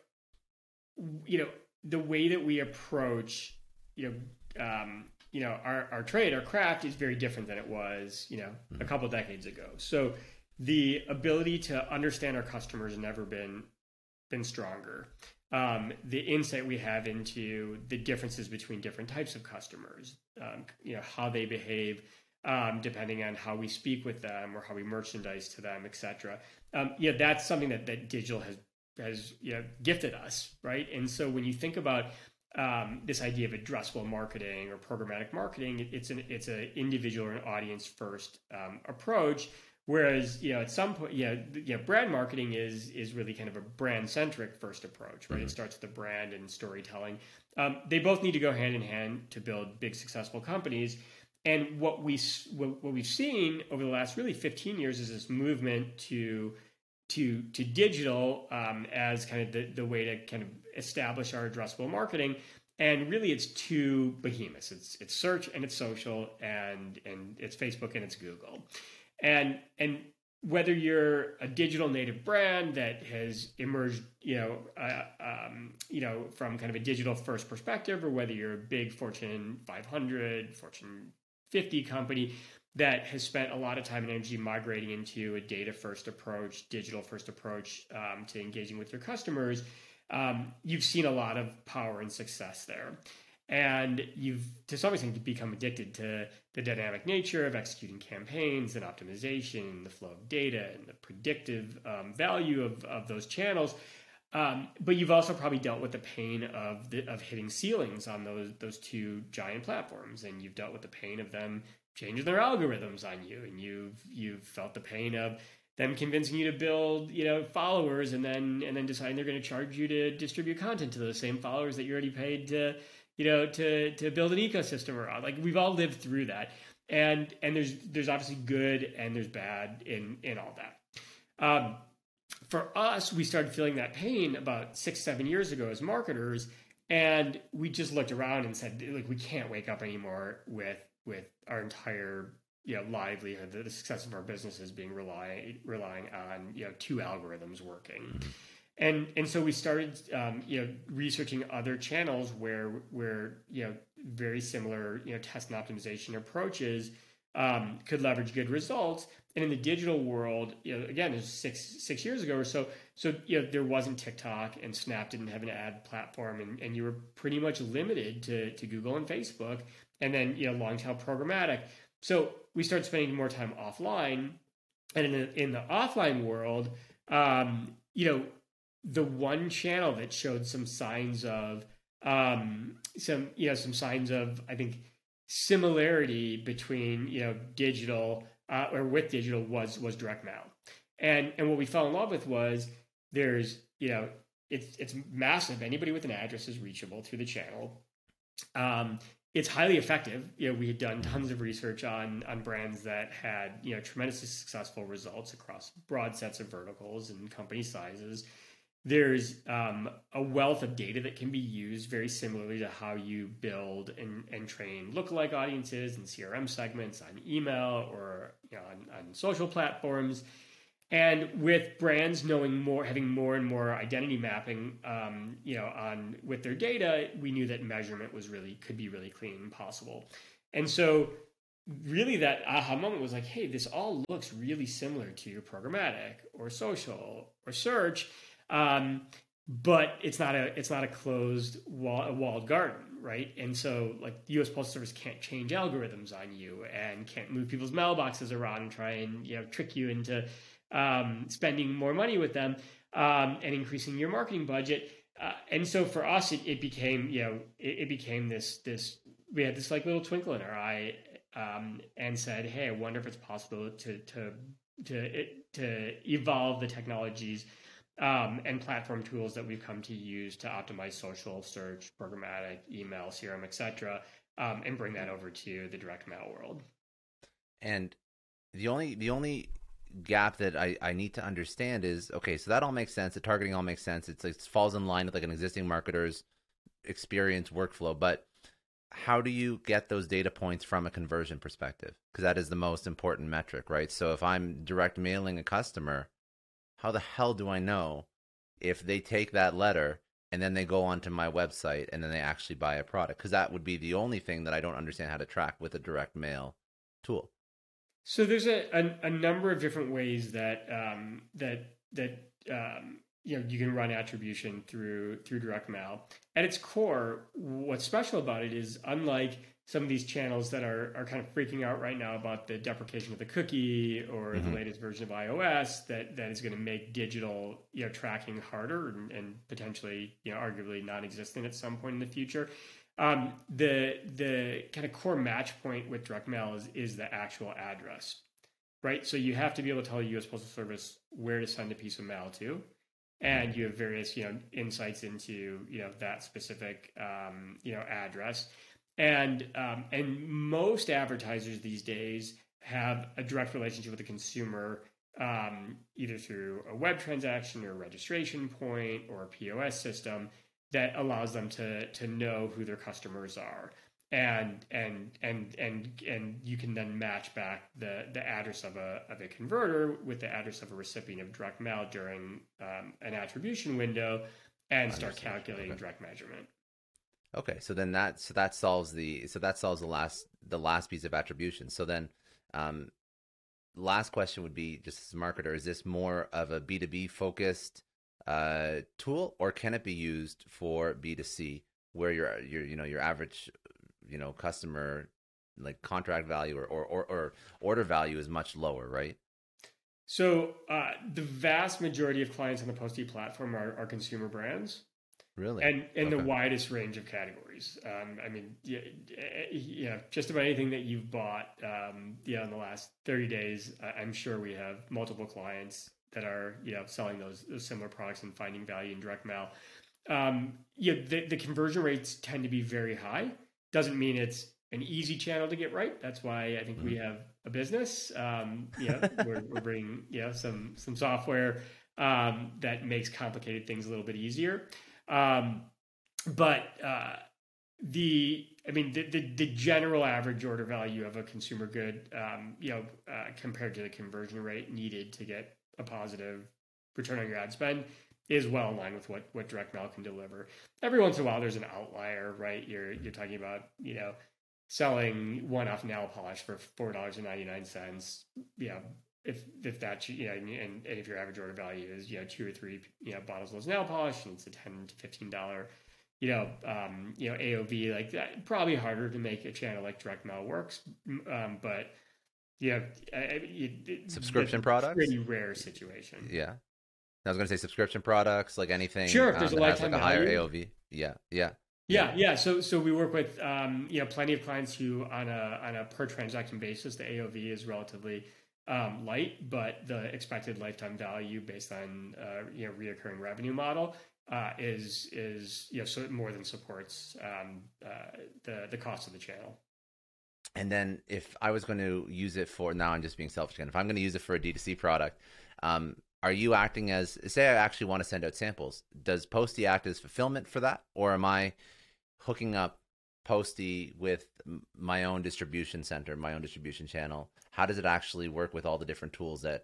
you know, the way that we approach, you know, um, you know, our, our trade, our craft is very different than it was, you know, mm-hmm. a couple decades ago. So the ability to understand our customers has never been, been stronger. Um, the insight we have into the differences between different types of customers, um, you know, how they behave, um, depending on how we speak with them or how we merchandise to them, et cetera. Um, yeah, that's something that, that digital has, has, you know, gifted us, right? And so when you think about Um, this idea of addressable marketing or programmatic marketing, it, it's an it's an individual or an audience first um, approach. Whereas, you know, at some point, yeah, you know, brand marketing is is really kind of a brand centric first approach, right? Mm-hmm. It starts with the brand and storytelling. Um, they both need to go hand in hand to build big successful companies. And what we what, what we've seen over the last really fifteen years is this movement to to to digital um, as kind of the, the way to kind of establish our addressable marketing. And really it's two behemoths. It's it's search and it's social, and and it's Facebook and it's Google. And and whether you're a digital native brand that has emerged, you know, uh, um, you know, from kind of a digital first perspective, or whether you're a big Fortune five hundred, Fortune fifty company that has spent a lot of time and energy migrating into a data-first approach, digital-first approach um, to engaging with your customers, um, you've seen a lot of power and success there. And you've, to some extent, become addicted to the dynamic nature of executing campaigns and optimization, and the flow of data, and the predictive um, value of, of those channels. Um, but you've also probably dealt with the pain of the, of hitting ceilings on those those two giant platforms, and you've dealt with the pain of them changing their algorithms on you, and you've you've felt the pain of them convincing you to build, you know, followers, and then and then deciding they're going to charge you to distribute content to those same followers that you already paid to, you know, to to build an ecosystem around. Like, we've all lived through that, and and there's there's obviously good and there's bad in in all that. Um, for us, we started feeling that pain about six seven years ago as marketers, and we just looked around and said, like, we can't wake up anymore with with our entire, you know, livelihood, the success of our businesses being relying relying on, you know, two algorithms working. Mm-hmm. And and so we started, um, you know, researching other channels where where you know very similar, you know, test and optimization approaches um, could leverage good results. And in the digital world, you know, again, it was six six years ago or so. So, you know, there wasn't TikTok, and Snap didn't have an ad platform, and, and you were pretty much limited to to Google and Facebook, and then, you know, long tail programmatic. So we started spending more time offline, and in the, in the offline world, um, you know, the one channel that showed some signs of um, some, you know, some signs of, I think, similarity between, you know, digital uh, or with digital was was direct mail. And and what we fell in love with was there's, you know, it's it's massive. Anybody with an address is reachable through the channel. Um, it's highly effective. You know, we had done tons of research on on brands that had, you know, tremendously successful results across broad sets of verticals and company sizes. There's um, a wealth of data that can be used very similarly to how you build and, and train lookalike audiences and C R M segments on email or, you know, on, on social platforms. And with brands knowing more, having more and more identity mapping, um, you know, on with their data, we knew that measurement was really could be really clean and possible. And so, really, that aha moment was like, hey, this all looks really similar to your programmatic or social or search, um, but it's not a it's not a closed wall, a walled garden, right? And so, like, the U S Postal Service can't change algorithms on you and can't move people's mailboxes around and try and, you know, trick you into um, spending more money with them um, and increasing your marketing budget. Uh, and so for us, it, it became, you know, it, it became this, this, we had this like little twinkle in our eye um, and said, hey, I wonder if it's possible to, to, to, to evolve the technologies um, and platform tools that we've come to use to optimize social, search, programmatic, email, C R M, et cetera, um, and bring that over to the direct mail world.
And the only, the only, gap that I, I need to understand is, okay, so that all makes sense. The targeting all makes sense. It's like, it falls in line with like an existing marketer's experience workflow. But how do you get those data points from a conversion perspective? Because that is the most important metric, right? So if I'm direct mailing a customer, how the hell do I know if they take that letter and then they go onto my website and then they actually buy a product? Because that would be the only thing that I don't understand how to track with a direct mail tool.
So there's a, a, a number of different ways that um, that that um, you know you can run attribution through through direct mail. At its core, what's special about it is, unlike some of these channels that are are kind of freaking out right now about the deprecation of the cookie or mm-hmm. the latest version of iOS that that is going to make digital you know tracking harder and, and potentially you know arguably non-existent at some point in the future. Um, the the kind of core match point with direct mail is is the actual address, right? So you have to be able to tell the U S Postal Service where to send a piece of mail to, and you have various you know insights into you know that specific um, you know address, and um, and most advertisers these days have a direct relationship with the consumer, um, either through a web transaction or a registration point or a P O S system that allows them to to know who their customers are, and and and and and you can then match back the the address of a of a converter with the address of a recipient of direct mail during um, an attribution window, and start calculating okay. direct measurement.
Okay, so then that so that solves the so that solves the last the last piece of attribution. So then, um, last question would be, just as a marketer, is this more of a B two B focused uh tool, or can it be used for B two C, where your your you know your average you know customer like contract value or or, or, or order value is much lower, right?
So uh the vast majority of clients on the Postie platform are, are consumer brands,
really,
and in
okay.
the widest range of categories. um I mean, yeah, yeah just about anything that you've bought um yeah in the last thirty days. I'm sure we have multiple clients that are you know selling those, those similar products and finding value in direct mail. Um, yeah, the, the conversion rates tend to be very high. Doesn't mean it's an easy channel to get right. That's why I think mm-hmm. we have a business. Um, yeah, we're, we're bringing you know some some software um, that makes complicated things a little bit easier. Um, but uh, the I mean the, the the general average order value of a consumer good, um, you know, uh, compared to the conversion rate needed to get a positive return on your ad spend, is well in line with what, what direct mail can deliver. Every once in a while, there's an outlier, right? You're you're talking about you know selling one-off nail polish for four dollars and ninety-nine cents. You know, if if that's you know, and, and if your average order value is you know two or three you know bottles of those nail polish, and it's a ten to fifteen dollar you know um, you know A O V, like that, probably harder to make a channel like direct mail works, um, but. Yeah, it,
subscription products.
Pretty rare situation.
Yeah, I was going to say subscription products, like anything.
Sure, if there's
um,
a lifetime
has like a higher
value.
A O V. Yeah, yeah,
yeah, yeah. So, so we work with um, you know plenty of clients who, on a on a per transaction basis, the A O V is relatively um, light, but the expected lifetime value based on uh, you know reoccurring revenue model uh, is is you know so it more than supports um, uh, the the cost of the channel.
And then if I was going to use it for, now I'm just being selfish again, if I'm going to use it for a D two C product, um, are you acting as, say I actually want to send out samples, does Postie act as fulfillment for that? Or am I hooking up Postie with my own distribution center, my own distribution channel? How does it actually work with all the different tools that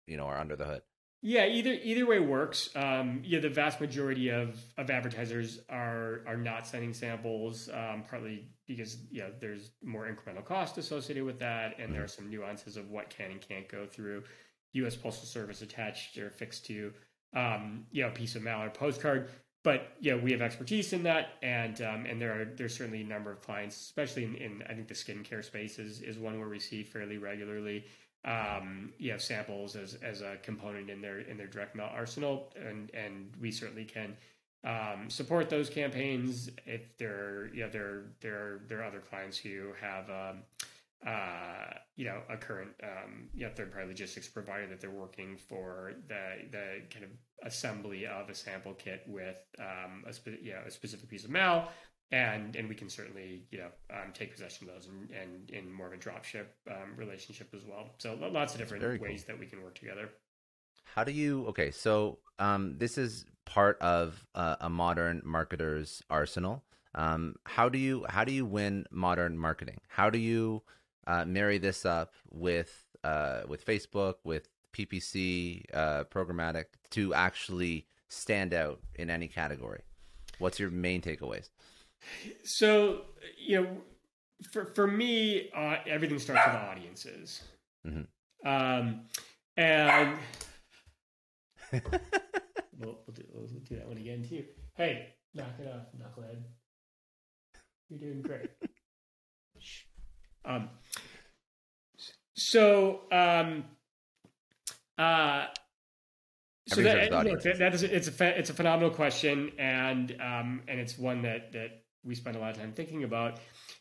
you know, are under the hood?
Yeah, either either way works. Um, yeah, the vast majority of, of advertisers are are not sending samples, um, partly because you know there's more incremental cost associated with that, and mm-hmm. there are some nuances of what can and can't go through U S Postal Service attached or affixed to um, you know a piece of mail or postcard. But yeah, we have expertise in that, and um, and there are there's certainly a number of clients, especially in, in I think the skincare space is is one where we see fairly regularly. Um, you have samples as, as a component in their in their direct mail arsenal, and and we certainly can um, support those campaigns if there you know there there there are other clients who have um, uh, you know a current um, you know third party logistics provider that they're working for the the kind of assembly of a sample kit with um, a spe- you know a specific piece of mail. And and we can certainly you know um, take possession of those and, and in more of a dropship um, relationship as well. So lots of different Very ways cool. that we can work together.
How do you? Okay, so um, this is part of uh, a modern marketer's arsenal. Um, how do you how do you win modern marketing? How do you uh, marry this up with uh, with Facebook, with P P C, uh, programmatic to actually stand out in any category? What's your main takeaways?
So, you know, for for me, uh, everything starts with audiences. Mm-hmm. Um, and we'll, we'll, do, we'll do that one again, too. Hey, knock it off, knucklehead. You're doing great. um, so, um, uh, so that, look, that, that is it's a it's a phenomenal question, and um, and it's one that that we spend a lot of time thinking about.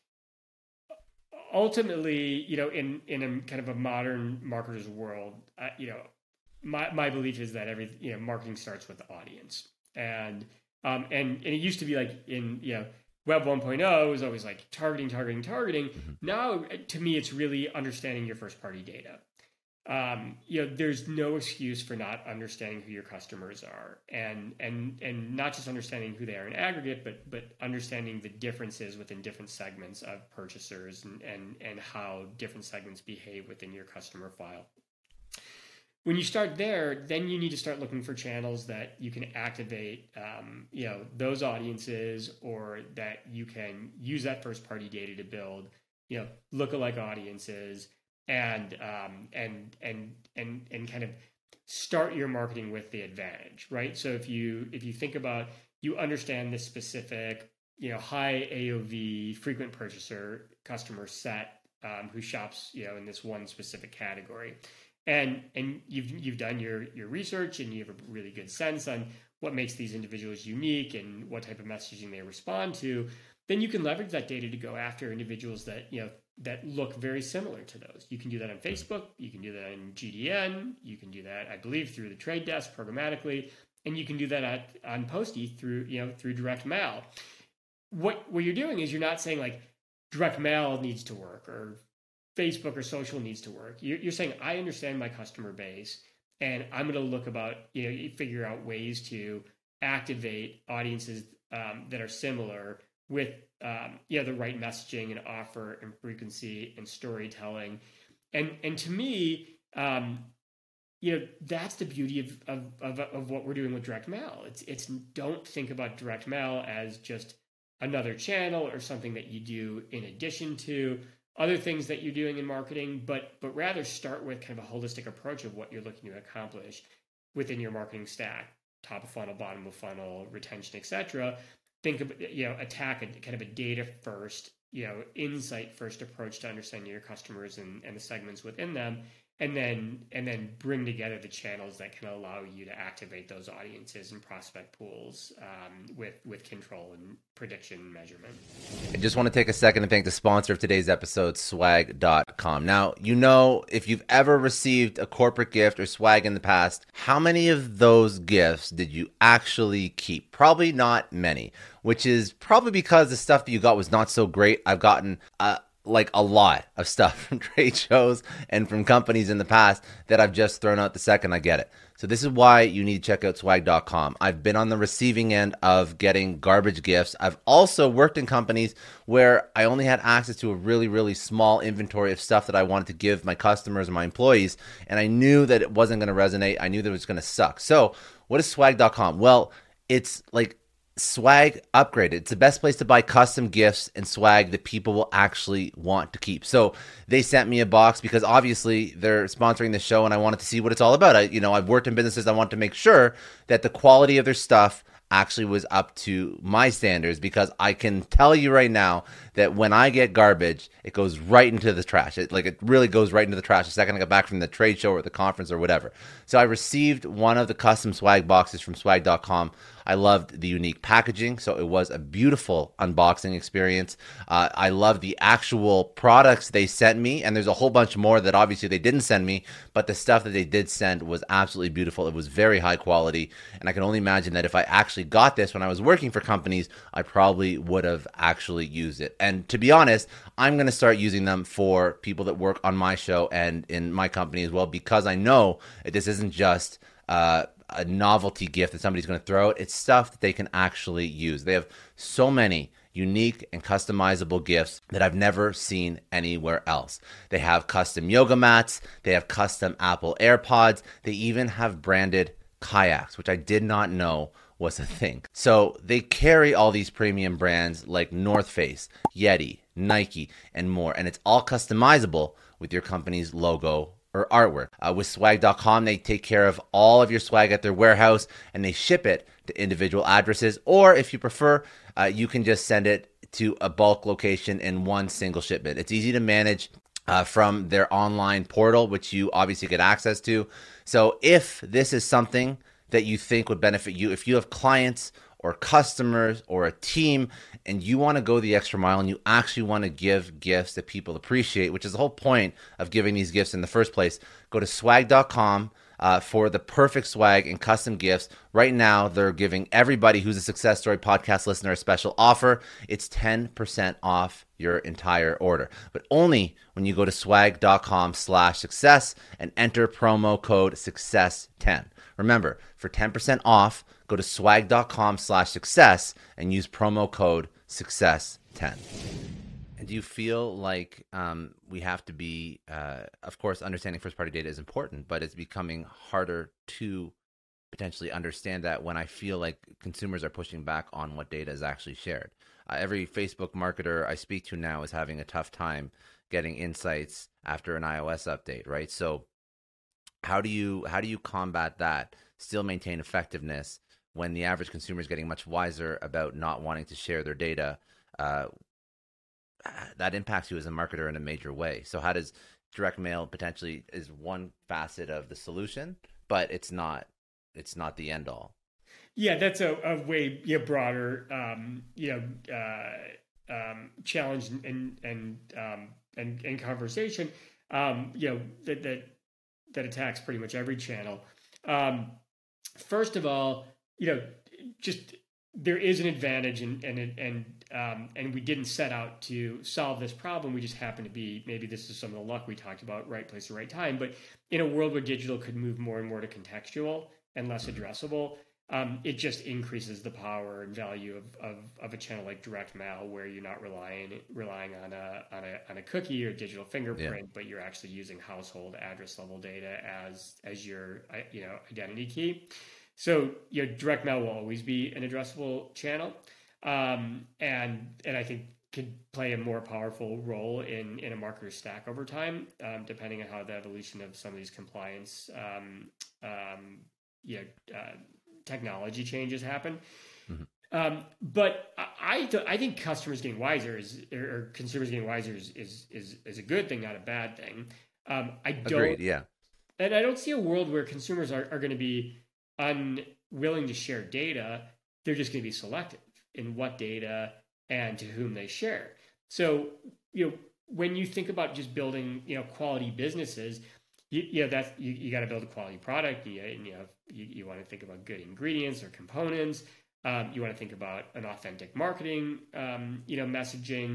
Ultimately, you know, in in a kind of a modern marketer's world, uh, you know, my my belief is that every you know marketing starts with the audience, and um and and it used to be like in you know Web one point oh was always like targeting, targeting, targeting. Mm-hmm. Now, to me, it's really understanding your first party data. Um, you know, there's no excuse for not understanding who your customers are, and and and not just understanding who they are in aggregate, but but understanding the differences within different segments of purchasers and and and how different segments behave within your customer file. When you start there, then you need to start looking for channels that you can activate, um, you know, those audiences, or that you can use that first party data to build, you know, lookalike audiences. And um, and and and and kind of start your marketing with the advantage, right? So if you if you think about you understand this specific, you know, high A O V frequent purchaser customer set um, who shops, you know, in this one specific category, and and you've you've done your your research and you have a really good sense on what makes these individuals unique and what type of messaging they respond to, then you can leverage that data to go after individuals that you know. that look very similar to those. You can do that on Facebook, you can do that on G D N, you can do that, I believe, through the Trade Desk programmatically, and you can do that at, on Posty through, you know, through direct mail. What what you're doing is you're not saying like direct mail needs to work or Facebook or social needs to work. You're, you're saying I understand my customer base, and I'm going to look about, you know, figure out ways to activate audiences um, that are similar with um, yeah, the right messaging and offer and frequency and storytelling. And and to me, um, you know, that's the beauty of, of of of what we're doing with direct mail. It's it's don't think about direct mail as just another channel or something that you do in addition to other things that you're doing in marketing, but but rather start with kind of a holistic approach of what you're looking to accomplish within your marketing stack, top of funnel, bottom of funnel, retention, et cetera. Think of, you know, attack a kind of a data first, you know, insight first approach to understanding your customers and, and the segments within them, and then and then bring together the channels that can allow you to activate those audiences and prospect pools um, with with control and prediction measurement.
I just want to take a second to thank the sponsor of today's episode, swag dot com. Now, you know, if you've ever received a corporate gift or swag in the past, how many of those gifts did you actually keep? Probably not many, which is probably because the stuff that you got was not so great. I've gotten a like a lot of stuff from trade shows and from companies in the past that I've just thrown out the second I get it. So this is why you need to check out swag dot com. I've been on the receiving end of getting garbage gifts. I've also worked in companies where I only had access to a really, really small inventory of stuff that I wanted to give my customers and my employees, and I knew that it wasn't going to resonate. I knew that it was going to suck. So what is swag dot com? Well, it's like swag upgraded. It's the best place to buy custom gifts and swag that people will actually want to keep. So they sent me a box because obviously they're sponsoring the show and I wanted to see what it's all about. I, you know, I've worked in businesses. I want to make sure that the quality of their stuff actually was up to my standards, because I can tell you right now that when I get garbage, it goes right into the trash. It, like it really goes right into the trash the second I get back from the trade show or the conference or whatever. So I received one of the custom swag boxes from swag dot com. I loved the unique packaging, so it was a beautiful unboxing experience. Uh, I love the actual products they sent me, and there's a whole bunch more that obviously they didn't send me, but the stuff that they did send was absolutely beautiful. It was very high quality, and I can only imagine that if I actually got this when I was working for companies, I probably would have actually used it. And to be honest, I'm going to start using them for people that work on my show and in my company as well, because I know that this isn't just uh, a novelty gift that somebody's going to throw out. It's stuff that they can actually use. They have so many unique and customizable gifts that I've never seen anywhere else. They have custom yoga mats. They have custom Apple AirPods. They even have branded kayaks, which I did not know was a thing. So they carry all these premium brands like North Face, Yeti, Nike, and more. And it's all customizable with your company's logo or artwork. Uh, with swag dot com, they take care of all of your swag at their warehouse and they ship it to individual addresses. Or if you prefer, uh, you can just send it to a bulk location in one single shipment. It's easy to manage uh, from their online portal, which you obviously get access to. So if this is something that you think would benefit you, if you have clients or customers or a team and you want to go the extra mile and you actually want to give gifts that people appreciate, which is the whole point of giving these gifts in the first place, go to swag dot com uh, for the perfect swag and custom gifts. Right now, they're giving everybody who's a Success Story podcast listener a special offer. It's ten percent off your entire order, but only when you go to swag dot com slash success and enter promo code success ten. Remember, for ten percent off, go to swag dot com slash success and use promo code success ten. And do you feel like um, we have to be, uh, of course, understanding first-party data is important, but it's becoming harder to potentially understand that when I feel like consumers are pushing back on what data is actually shared. Uh, every Facebook marketer I speak to now is having a tough time getting insights after an iOS update, right? So how do you how do you combat that, still maintain effectiveness when the average consumer is getting much wiser about not wanting to share their data? Uh, that impacts you as a marketer in a major way. So how does direct mail potentially is one facet of the solution, but it's not it's not the end all.
Yeah, that's a, a way you know, broader um, you know uh, um, challenge and and um, and, and conversation um, you know that that that attacks pretty much every channel. Um, first of all, you know, just there is an advantage, and and and um, and we didn't set out to solve this problem. We just happen to be, maybe this is some of the luck we talked about, right place at right time. But in a world where digital could move more and more to contextual and less addressable, um, it just increases the power and value of, of of a channel like direct mail, where you're not relying relying on a on a on a cookie or digital fingerprint, yeah. but you're actually using household address level data as as your you know identity key. So, you know, direct mail will always be an addressable channel, um, and and I think could play a more powerful role in, in a marketer's stack over time, um, depending on how the evolution of some of these compliance, um, um, you know, uh, technology changes happen. Mm-hmm. Um, but I I think customers getting wiser is or consumers getting wiser is is is, is a good thing, not a bad thing. Um, I don't.
Agreed, yeah.
And I don't see a world where consumers are, are going to be unwilling to share data. They're just going to be selective in what data and to whom they share. So, you know, when you think about just building, you know, quality businesses, you, you know, that's, you, you got to build a quality product. You, you know, you, you want to think about good ingredients or components. Um, you want to think about an authentic marketing, um, you know, messaging.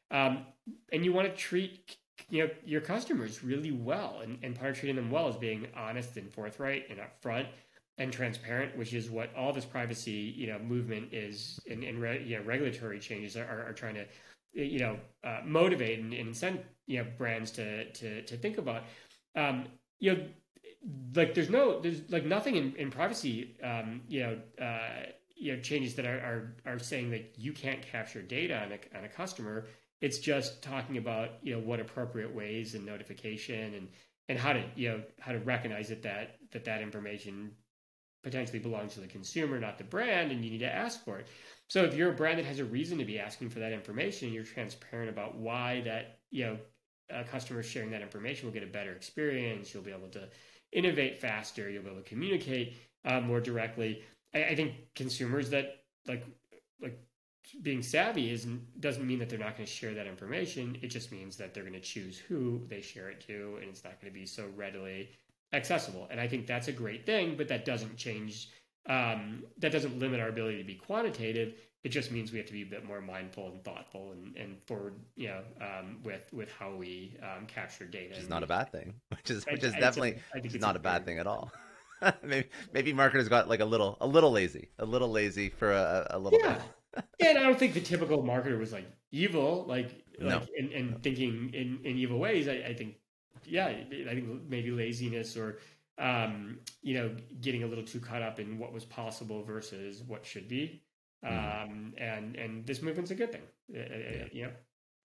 Um, and you want to treat you know your customers really well, and, and part of treating them well is being honest and forthright and upfront and transparent, which is what all this privacy you know movement is, and, and re, you know, regulatory changes are, are, are trying to you know uh, motivate and, and incent you know brands to to to think about. Um, you know, like there's no there's like nothing in, in privacy um, you know uh, you know changes that are, are are saying that you can't capture data on a on a customer. It's just talking about you know what appropriate ways and notification and and how to you know how to recognize that that that, that information potentially belongs to the consumer, not the brand, and you need to ask for it. So if you're a brand that has a reason to be asking for that information, you're transparent about why that you know uh, customers sharing that information will get a better experience. You'll be able to innovate faster. You'll be able to communicate uh, more directly. I, I think consumers that like like being savvy isn't doesn't mean that they're not going to share that information. It just means that they're going to choose who they share it to, and it's not going to be so readily accessible. And I think that's a great thing, but that doesn't change. Um, that doesn't limit our ability to be quantitative. It just means we have to be a bit more mindful and thoughtful and, and forward, you know, um, with with how we um, capture data.
Which is not
we,
a bad thing. Which is which
I,
is
I,
definitely
a, I think it's
not
a
a bad
very,
thing at all. maybe maybe marketers got like a little a little lazy, a little lazy for a, a little
yeah.
bit.
Yeah, and I don't think the typical marketer was like evil, like
No.
like and, and thinking in, in evil ways. I, I think, yeah, I think maybe laziness or um, you know getting a little too caught up in what was possible versus what should be. Um, mm. And and this movement's a good thing. Yeah. You know?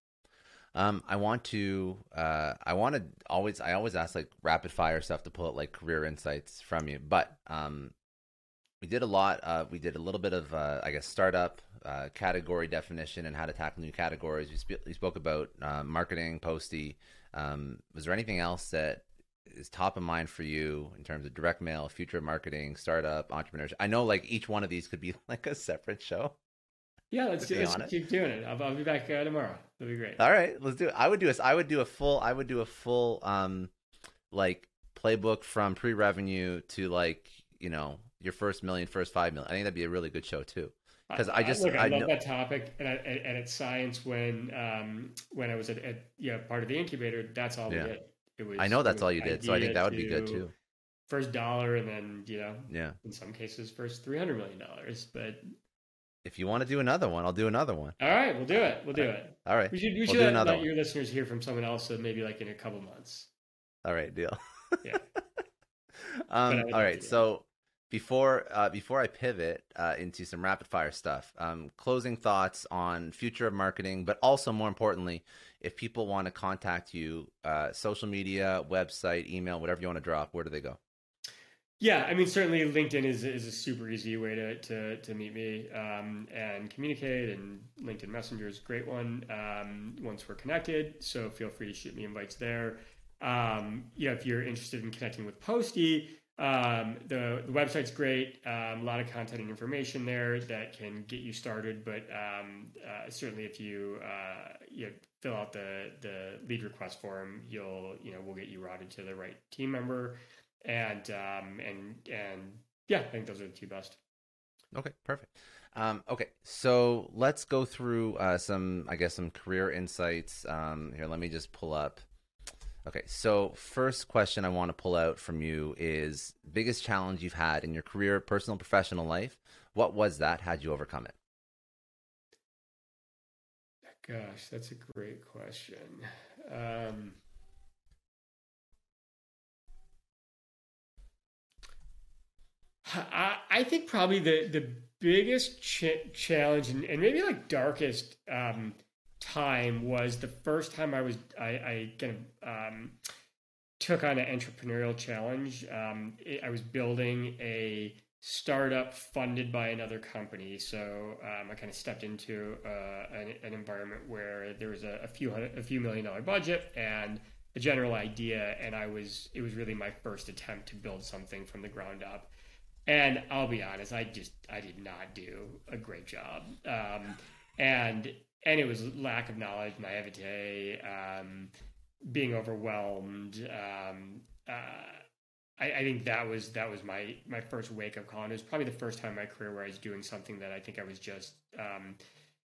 Um, I want to uh, I want to always I always ask like rapid fire stuff to pull out like career insights from you, but um, we did a lot. Uh, we did a little bit of uh, I guess startup. Uh, category definition and how to tackle new categories. You, sp- you spoke about uh, marketing, Posty. Um, was there anything else that is top of mind for you in terms of direct mail, future marketing, startup, entrepreneurship? I know like each one of these could be like a separate show.
Yeah, let's, do, let's keep doing it. I'll, I'll be back uh, tomorrow. It'll be great.
All right, let's do it. I would do a, I would do a full, I would do a full, um, like playbook from pre-revenue to like, you know, your first million, first five million. I think that'd be a really good show too. Because I just
Look, I,
I
love
know...
that topic, and, I, and at Science when um, when I was at, at yeah part of the incubator, that's all
yeah.
we did. It was
I know that's
was
all you did, so I think that would be good too.
First dollar, and then you know,
yeah,
in some cases, first three hundred million dollars. But
if you want to do another one, I'll do another one.
All right, we'll do it. We'll do
all right.
it.
All right,
we should we
we'll
should
do
let,
another
let
one.
Your listeners hear from someone else, so maybe like in a couple months.
All right, deal.
Yeah.
um. All right, so. Before uh, before I pivot uh, into some rapid fire stuff, um, closing thoughts on future of marketing, but also more importantly, if people want to contact you, uh, social media, website, email, whatever you want to drop, where do they go?
Yeah, I mean, certainly LinkedIn is is a super easy way to to, to meet me um, and communicate, and LinkedIn Messenger is a great one um, once we're connected. So feel free to shoot me invites there. Um, you know, if you're interested in connecting with Posty. Um, the, the website's great. Um, a lot of content and information there that can get you started. But um, uh, certainly, if you uh, you know, fill out the the lead request form, you'll you know we'll get you routed to the right team member. And um, and and yeah, I think those are the two best.
Okay, perfect. Um, okay, so let's go through uh, some, I guess, some career insights. Um, here, let me just pull up. Okay, so first question I want to pull out from you is biggest challenge you've had in your career, personal, professional life. What was that? How'd you overcome it?
Gosh, that's a great question. Um, I, I think probably the, the biggest ch- challenge and, and maybe like darkest um, time was the first time I was I, I kind of um, took on an entrepreneurial challenge. Um, it, I was building a startup funded by another company, so um, I kind of stepped into uh, an, an environment where there was a, a few hundred, a few million dollar budget and a general idea, and I was it was really my first attempt to build something from the ground up. And I'll be honest, I just I did not do a great job, um, and. And it was lack of knowledge, naivete, um, being overwhelmed. Um, uh, I, I think that was that was my my first wake up call. And it was probably the first time in my career where I was doing something that I think I was just um,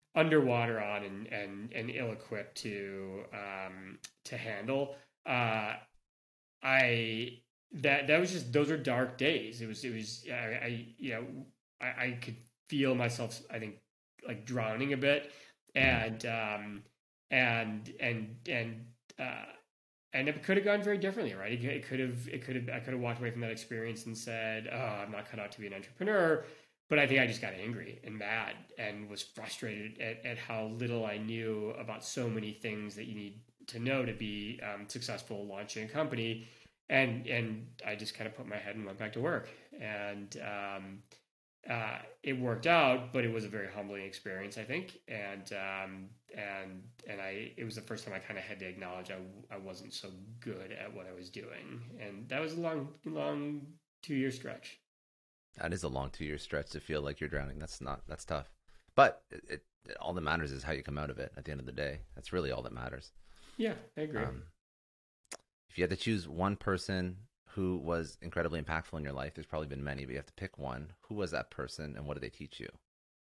underwater on and and and ill-equipped to um, to handle. Uh, I that that was just those are dark days. It was it was I, I you know I, I could feel myself, I think, like drowning a bit, and um, and and and uh, and it could have gone very differently, right? It, it could have it could have I could have walked away from that experience and said, "Oh, I'm not cut out to be an entrepreneur." But I think I just got angry and mad and was frustrated at, at how little I knew about so many things that you need to know to be um, successful launching a company. And and I just kind of put my head and went back to work. And um, uh, it worked out, but it was a very humbling experience, I think. And um, and and I it was the first time I kind of had to acknowledge I, I wasn't so good at what I was doing. And that was a long, long two year stretch.
That is a long two year stretch to feel like you're drowning. That's not, that's tough. But it, it, all that matters is how you come out of it at the end of the day. That's really all that matters.
Yeah, I agree.
Um, if you had to choose one person who was incredibly impactful in your life, there's probably been many, but you have to pick one. Who was that person and what did they teach you?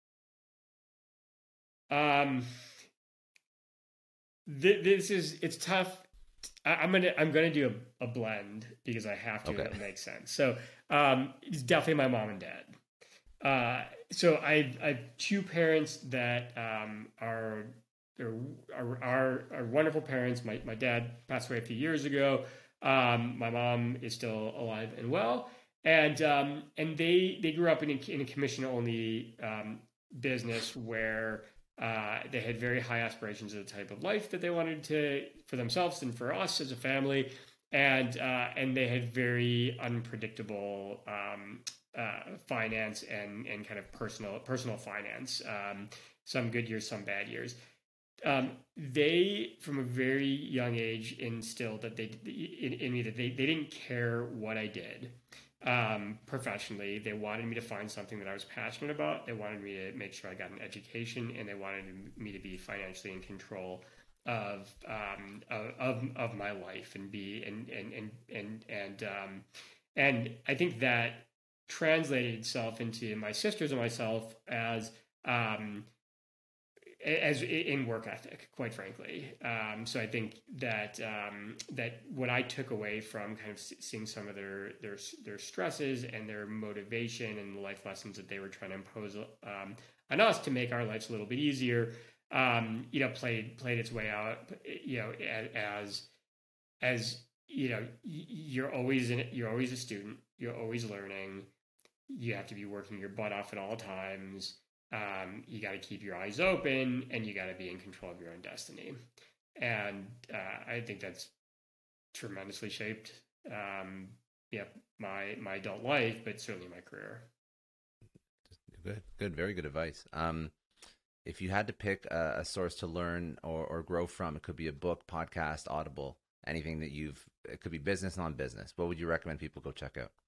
Um, th- this is, it's tough. I, I'm gonna I'm gonna do a, a blend because I have to. Okay. It makes sense. So um, it's definitely my mom and dad. Uh, so I I have two parents that um, are, are are are wonderful parents. My my dad passed away a few years ago. Um, my mom is still alive and well, and um, and they they grew up in a, in a commission only um, business where. Uh, they had very high aspirations of the type of life that they wanted to for themselves and for us as a family, and uh, and they had very unpredictable um, uh, finance and and kind of personal personal finance. Um, some good years, some bad years. Um, they, from a very young age, instilled that they in, in me that they they didn't care what I did. Um, professionally, they wanted me to find something that I was passionate about. They wanted me to make sure I got an education, and they wanted me to be financially in control of um, of of my life and be and and and and and um, and I think that translated itself into my sisters and myself as um, as in work ethic, quite frankly. Um, so I think that um, that what I took away from kind of seeing some of their their their stresses and their motivation and the life lessons that they were trying to impose um, on us to make our lives a little bit easier, um, you know, played played its way out, you know, as as you know, you're always in you're always a student, you're always learning, you have to be working your butt off at all times. Um, you got to keep your eyes open and you got to be in control of your own destiny. And uh, I think that's tremendously shaped um, yeah, my my adult life, but certainly my career.
Good, good, very good advice. Um, if you had to pick a, a source to learn or, or grow from, it could be a book, podcast, Audible, anything that you've, it could be business, non-business. What would you recommend people go check out?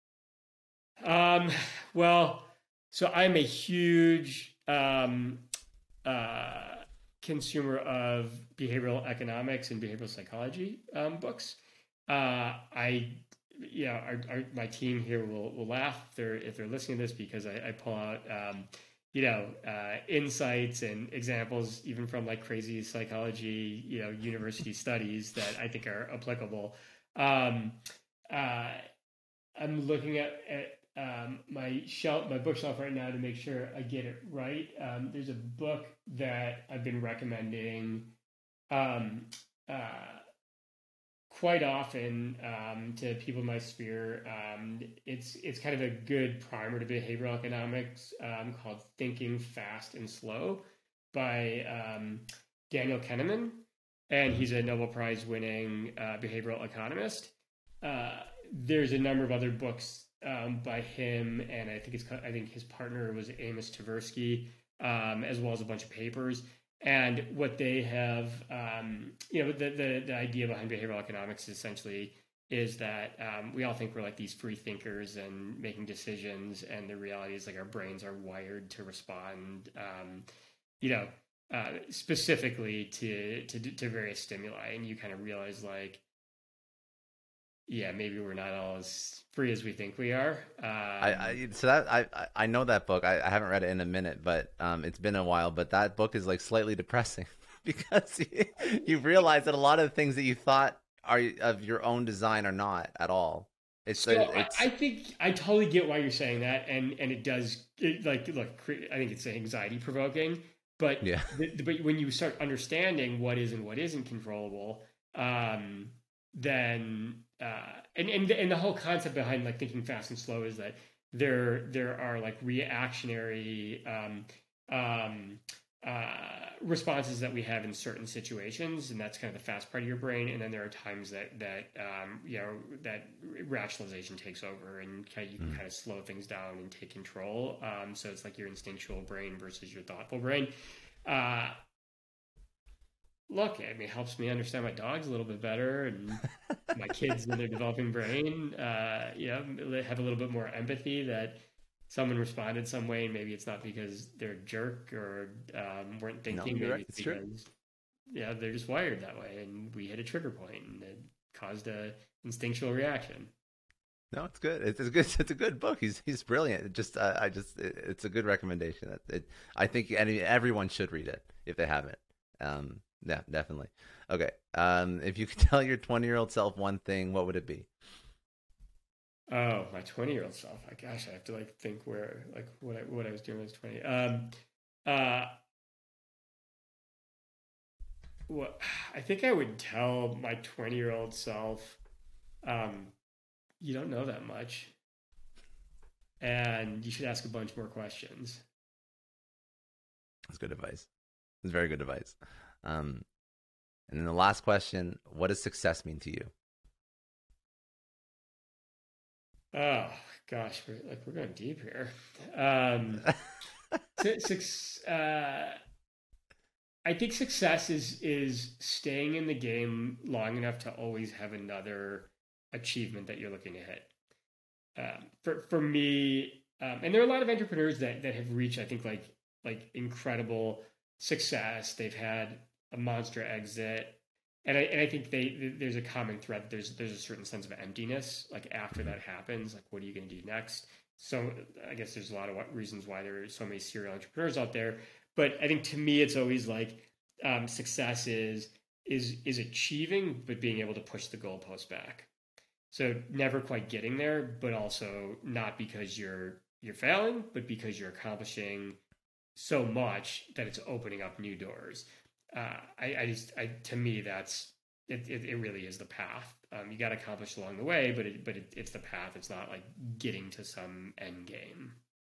Um, well, So I'm a huge um, uh, consumer of behavioral economics and behavioral psychology um, books. Uh, I, you know, our, our, my team here will, will laugh if they're if they're listening to this because I, I pull out, um, you know, uh, insights and examples even from like crazy psychology, you know, university studies that I think are applicable. Um, uh, I'm looking at, at Um, my shelf, my bookshelf right now to make sure I get it right. Um, there's a book that I've been recommending um, uh, quite often um, to people in my sphere. Um, it's it's kind of a good primer to behavioral economics um, called "Thinking Fast and Slow" by um, Daniel Kahneman, and he's a Nobel Prize winning uh, behavioral economist. Uh, there's a number of other books Um, by him, and I think it's I think his partner was Amos Tversky, um, as well as a bunch of papers. And what they have, um, you know, the, the the idea behind behavioral economics essentially is that um, we all think we're like these free thinkers and making decisions, and the reality is like our brains are wired to respond, um, you know, uh, specifically to, to to various stimuli, and you kind of realize like yeah, maybe we're not all as free as we think we are. Um,
I, I so that I I- I know that book. I, I haven't read it in a minute, but um, it's been a while. But that book is like slightly depressing because you, you realize that a lot of the things that you thought are of your own design are not at all. It's
So
uh,
I,
it's
I think I totally get why you're saying that, and and it does it, like look. cre- I think it's anxiety provoking, but
yeah.
the, the- but when you start understanding what is and what isn't controllable, um, then uh, and and and the whole concept behind like thinking fast and slow is that there there are like reactionary um, um, uh, responses that we have in certain situations, and that's kind of the fast part of your brain. And then there are times that that um, you know that rationalization takes over, and kind of, you can
Mm.
kind of slow things down and take control. Um, so it's like your instinctual brain versus your thoughtful brain. Uh, look, I mean, it helps me understand my dogs a little bit better, and my kids in their developing brain. Uh, you know, have a little bit more empathy that someone responded some way, and maybe it's not because they're a jerk or um, weren't
No,
thinking.
you're
Maybe
right.
it's
It's true.
because yeah, they're just wired that way, and we hit a trigger point, and it caused a instinctual reaction.
No, it's good. It's, it's good. It's a good book. He's he's brilliant. It just uh, I just it, it's a good recommendation. It, it, I think any everyone should read it if they haven't. Um, yeah, definitely. Okay. Um, if you could tell your twenty year old self one thing, what would it be?
Oh, my twenty-year-old self. I gosh, I have to like think where, like what I what I was doing when I was twenty. Um, uh, what I think I would tell my twenty-year-old self, um, you don't know that much, and you should ask a bunch more questions.
That's good advice. It's very good advice. Um, and then the last question: what does success mean to you?
Oh gosh, we're like we're going deep here. Um, six. Uh, I think success is is staying in the game long enough to always have another achievement that you're looking to hit. Um, for for me, um, and there are a lot of entrepreneurs that that have reached, I think, like like incredible success. They've had a monster exit, and I and I think they there's a common thread. There's there's a certain sense of emptiness. Like after that happens, like what are you going to do next? So I guess there's a lot of reasons why there are so many serial entrepreneurs out there. But I think to me, it's always like um, success is is is achieving, but being able to push the goalpost back. So never quite getting there, but also not because you're you're failing, but because you're accomplishing so much that it's opening up new doors. Uh, I, I just, I, to me, that's it, it. It really is the path. Um, you got to accomplish along the way, but it, but it, it's the path. It's not like getting to some end game.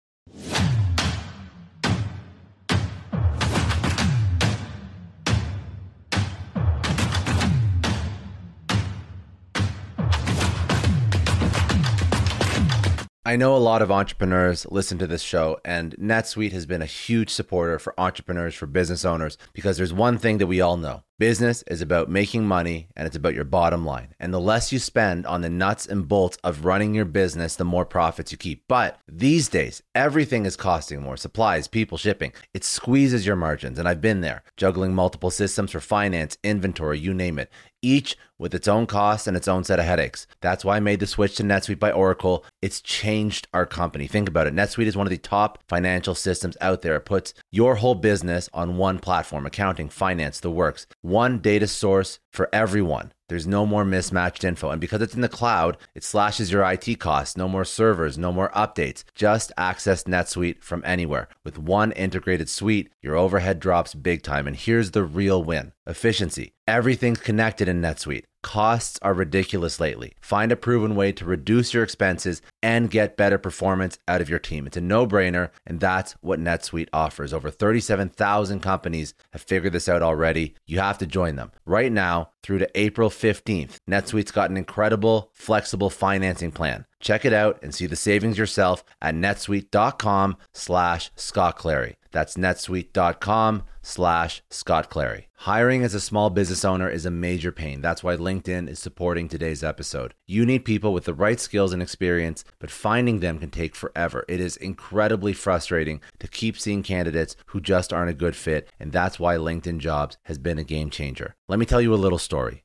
I know a lot of entrepreneurs listen to this show, and NetSuite has been a huge supporter for entrepreneurs, for business owners, because there's one thing that we all know. Business is about making money, and it's about your bottom line. And the less you spend on the nuts and bolts of running your business, the more profits you keep. But these days, everything is costing more. Supplies, people, shipping. It squeezes your margins, and I've been there, juggling multiple systems for finance, inventory, you name it, each with its own costs and its own set of headaches. That's why I made the switch to NetSuite by Oracle. It's changed our company. Think about it. NetSuite is one of the top financial systems out there. It puts your whole business on one platform, accounting, finance, the works. One data source for everyone. There's no more mismatched info. And because it's in the cloud, it slashes your I T costs. No more servers, no more updates. Just access NetSuite from anywhere. With one integrated suite, your overhead drops big time. And here's the real win. Efficiency. Everything's connected in NetSuite. Costs are ridiculous lately. Find a proven way to reduce your expenses and get better performance out of your team. It's a no-brainer, and that's what NetSuite offers. Over thirty-seven thousand companies have figured this out already. You have to join them. Right now, through to April fifteenth, NetSuite's got an incredible, flexible financing plan. Check it out and see the savings yourself at netsuite.com slash Scott Clary. That's netsuite.com slash Scott Clary. Hiring as a small business owner is a major pain. That's why LinkedIn is supporting today's episode. You need people with the right skills and experience, but finding them can take forever. It is incredibly frustrating to keep seeing candidates who just aren't a good fit, and that's why LinkedIn Jobs has been a game changer. Let me tell you a little story.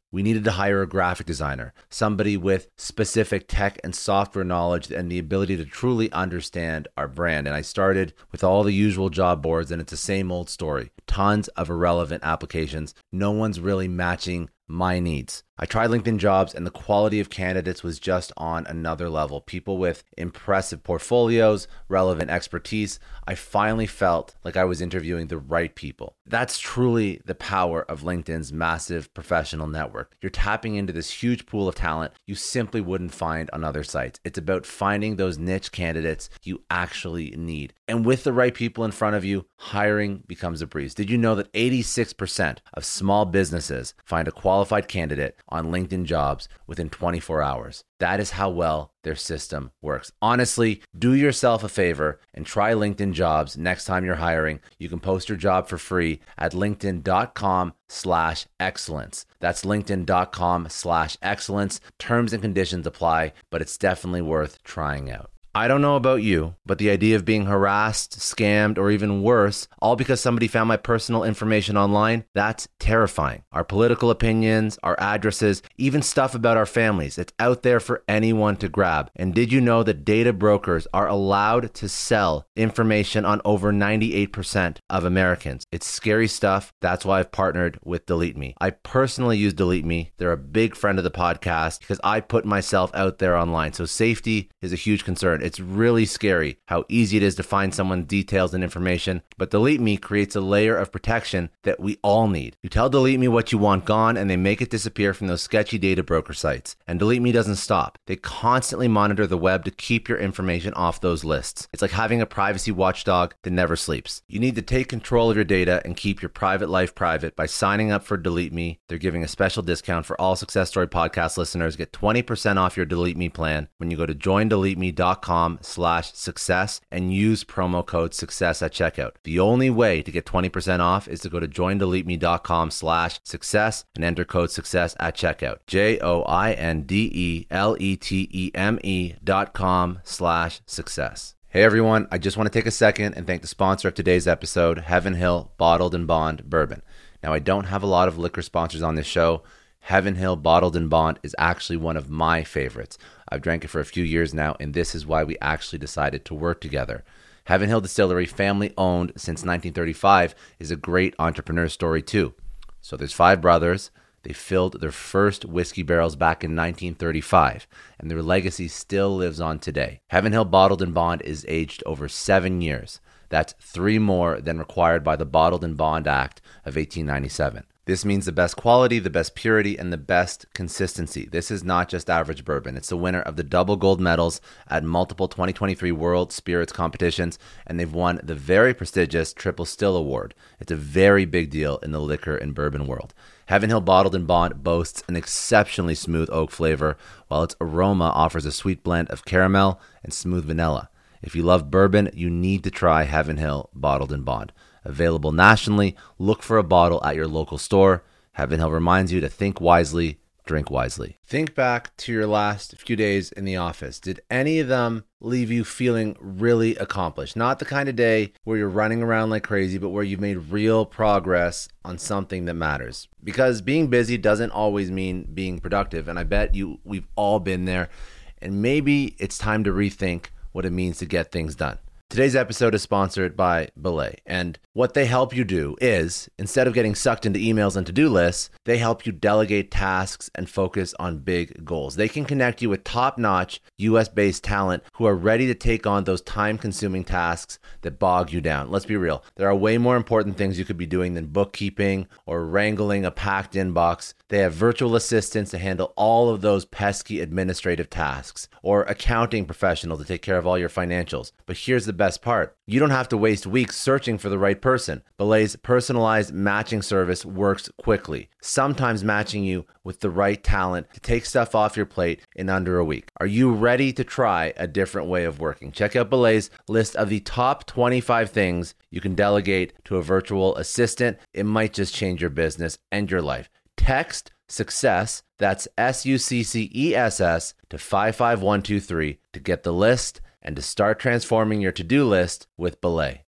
We needed to hire a graphic designer, somebody with specific tech and software knowledge and the ability to truly understand our brand. And I started with all the usual job boards, and it's the same old story. Tons of irrelevant applications. No one's really matching my needs. I tried LinkedIn Jobs, and the quality of candidates was just on another level. People with impressive portfolios, relevant expertise. I finally felt like I was interviewing the right people. That's truly the power of LinkedIn's massive professional network. You're tapping into this huge pool of talent you simply wouldn't find on other sites. It's about finding those niche candidates you actually need. And with the right people in front of you, hiring becomes a breeze. Did you know that eighty-six percent of small businesses find a qualified candidate on LinkedIn Jobs within twenty-four hours? That is how well their system works. Honestly, do yourself a favor and try LinkedIn Jobs next time you're hiring. You can post your job for free at linkedin.com slash excellence. That's linkedin.com slash excellence. Terms and conditions apply, but it's definitely worth trying out. I don't know about you, but the idea of being harassed, scammed, or even worse, all because somebody found my personal information online, that's terrifying. Our political opinions, our addresses, even stuff about our families, it's out there for anyone to grab. And did you know that data brokers are allowed to sell information on over ninety-eight percent of Americans? It's scary stuff. That's why I've partnered with Delete Me. I personally use Delete Me. They're a big friend of the podcast because I put myself out there online. So safety is a huge concern. It's really scary how easy it is to find someone's details and information, but Delete Me creates a layer of protection that we all need. You tell Delete Me what you want gone, and they make it disappear from those sketchy data broker sites. And Delete Me doesn't stop. They constantly monitor the web to keep your information off those lists. It's like having a privacy watchdog that never sleeps. You need to take control of your data and keep your private life private by signing up for Delete Me. They're giving a special discount for all Success Story podcast listeners. Get twenty percent off your Delete Me plan when you go to join delete me dot com slash success and use promo code success at checkout. The only way to get twenty percent off is to go to join delete me dot com slash success and enter code success at checkout. J O I N D E L E T E M E dot com slash success. Hey everyone, I just want to take a second and thank the sponsor of today's episode, Heaven Hill Bottled and Bond Bourbon. Now, I don't have a lot of liquor sponsors on this show. Heaven Hill Bottled and Bond is actually one of my favorites. I've drank it for a few years now, and this is why we actually decided to work together. Heaven Hill Distillery, family owned since nineteen thirty-five, is a great entrepreneur story too. So there's five brothers. They filled their first whiskey barrels back in nineteen thirty-five, and their legacy still lives on today. Heaven Hill Bottled and Bond is aged over seven years. That's three more than required by the Bottled and Bond Act of eighteen ninety-seven. This means the best quality, the best purity, and the best consistency. This is not just average bourbon. It's the winner of the double gold medals at multiple twenty twenty-three World Spirits competitions, and they've won the very prestigious Triple Still Award. It's a very big deal in the liquor and bourbon world. Heaven Hill Bottled and Bond boasts an exceptionally smooth oak flavor, while its aroma offers a sweet blend of caramel and smooth vanilla. If you love bourbon, you need to try Heaven Hill Bottled and Bond. Available nationally, look for a bottle at your local store. Heaven Hill reminds you to think wisely, drink wisely. Think back to your last few days in the office. Did any of them leave you feeling really accomplished? Not the kind of day where you're running around like crazy, but where you've made real progress on something that matters. Because being busy doesn't always mean being productive, and I bet you we've all been there. And maybe it's time to rethink what it means to get things done. Today's episode is sponsored by Belay, and what they help you do is, instead of getting sucked into emails and to-do lists, they help you delegate tasks and focus on big goals. They can connect you with top-notch U S-based talent who are ready to take on those time-consuming tasks that bog you down. Let's be real. There are way more important things you could be doing than bookkeeping or wrangling a packed inbox. They have virtual assistants to handle all of those pesky administrative tasks, or accounting professionals to take care of all your financials. But here's the best part. You don't have to waste weeks searching for the right person. Belay's personalized matching service works quickly, sometimes matching you with the right talent to take stuff off your plate in under a week. Are you ready to try a different way of working? Check out Belay's list of the top twenty-five things you can delegate to a virtual assistant. It might just change your business and your life. Text SUCCESS, that's S U C C E S S, to five five one two three to get the list and to start transforming your to-do list with Belay.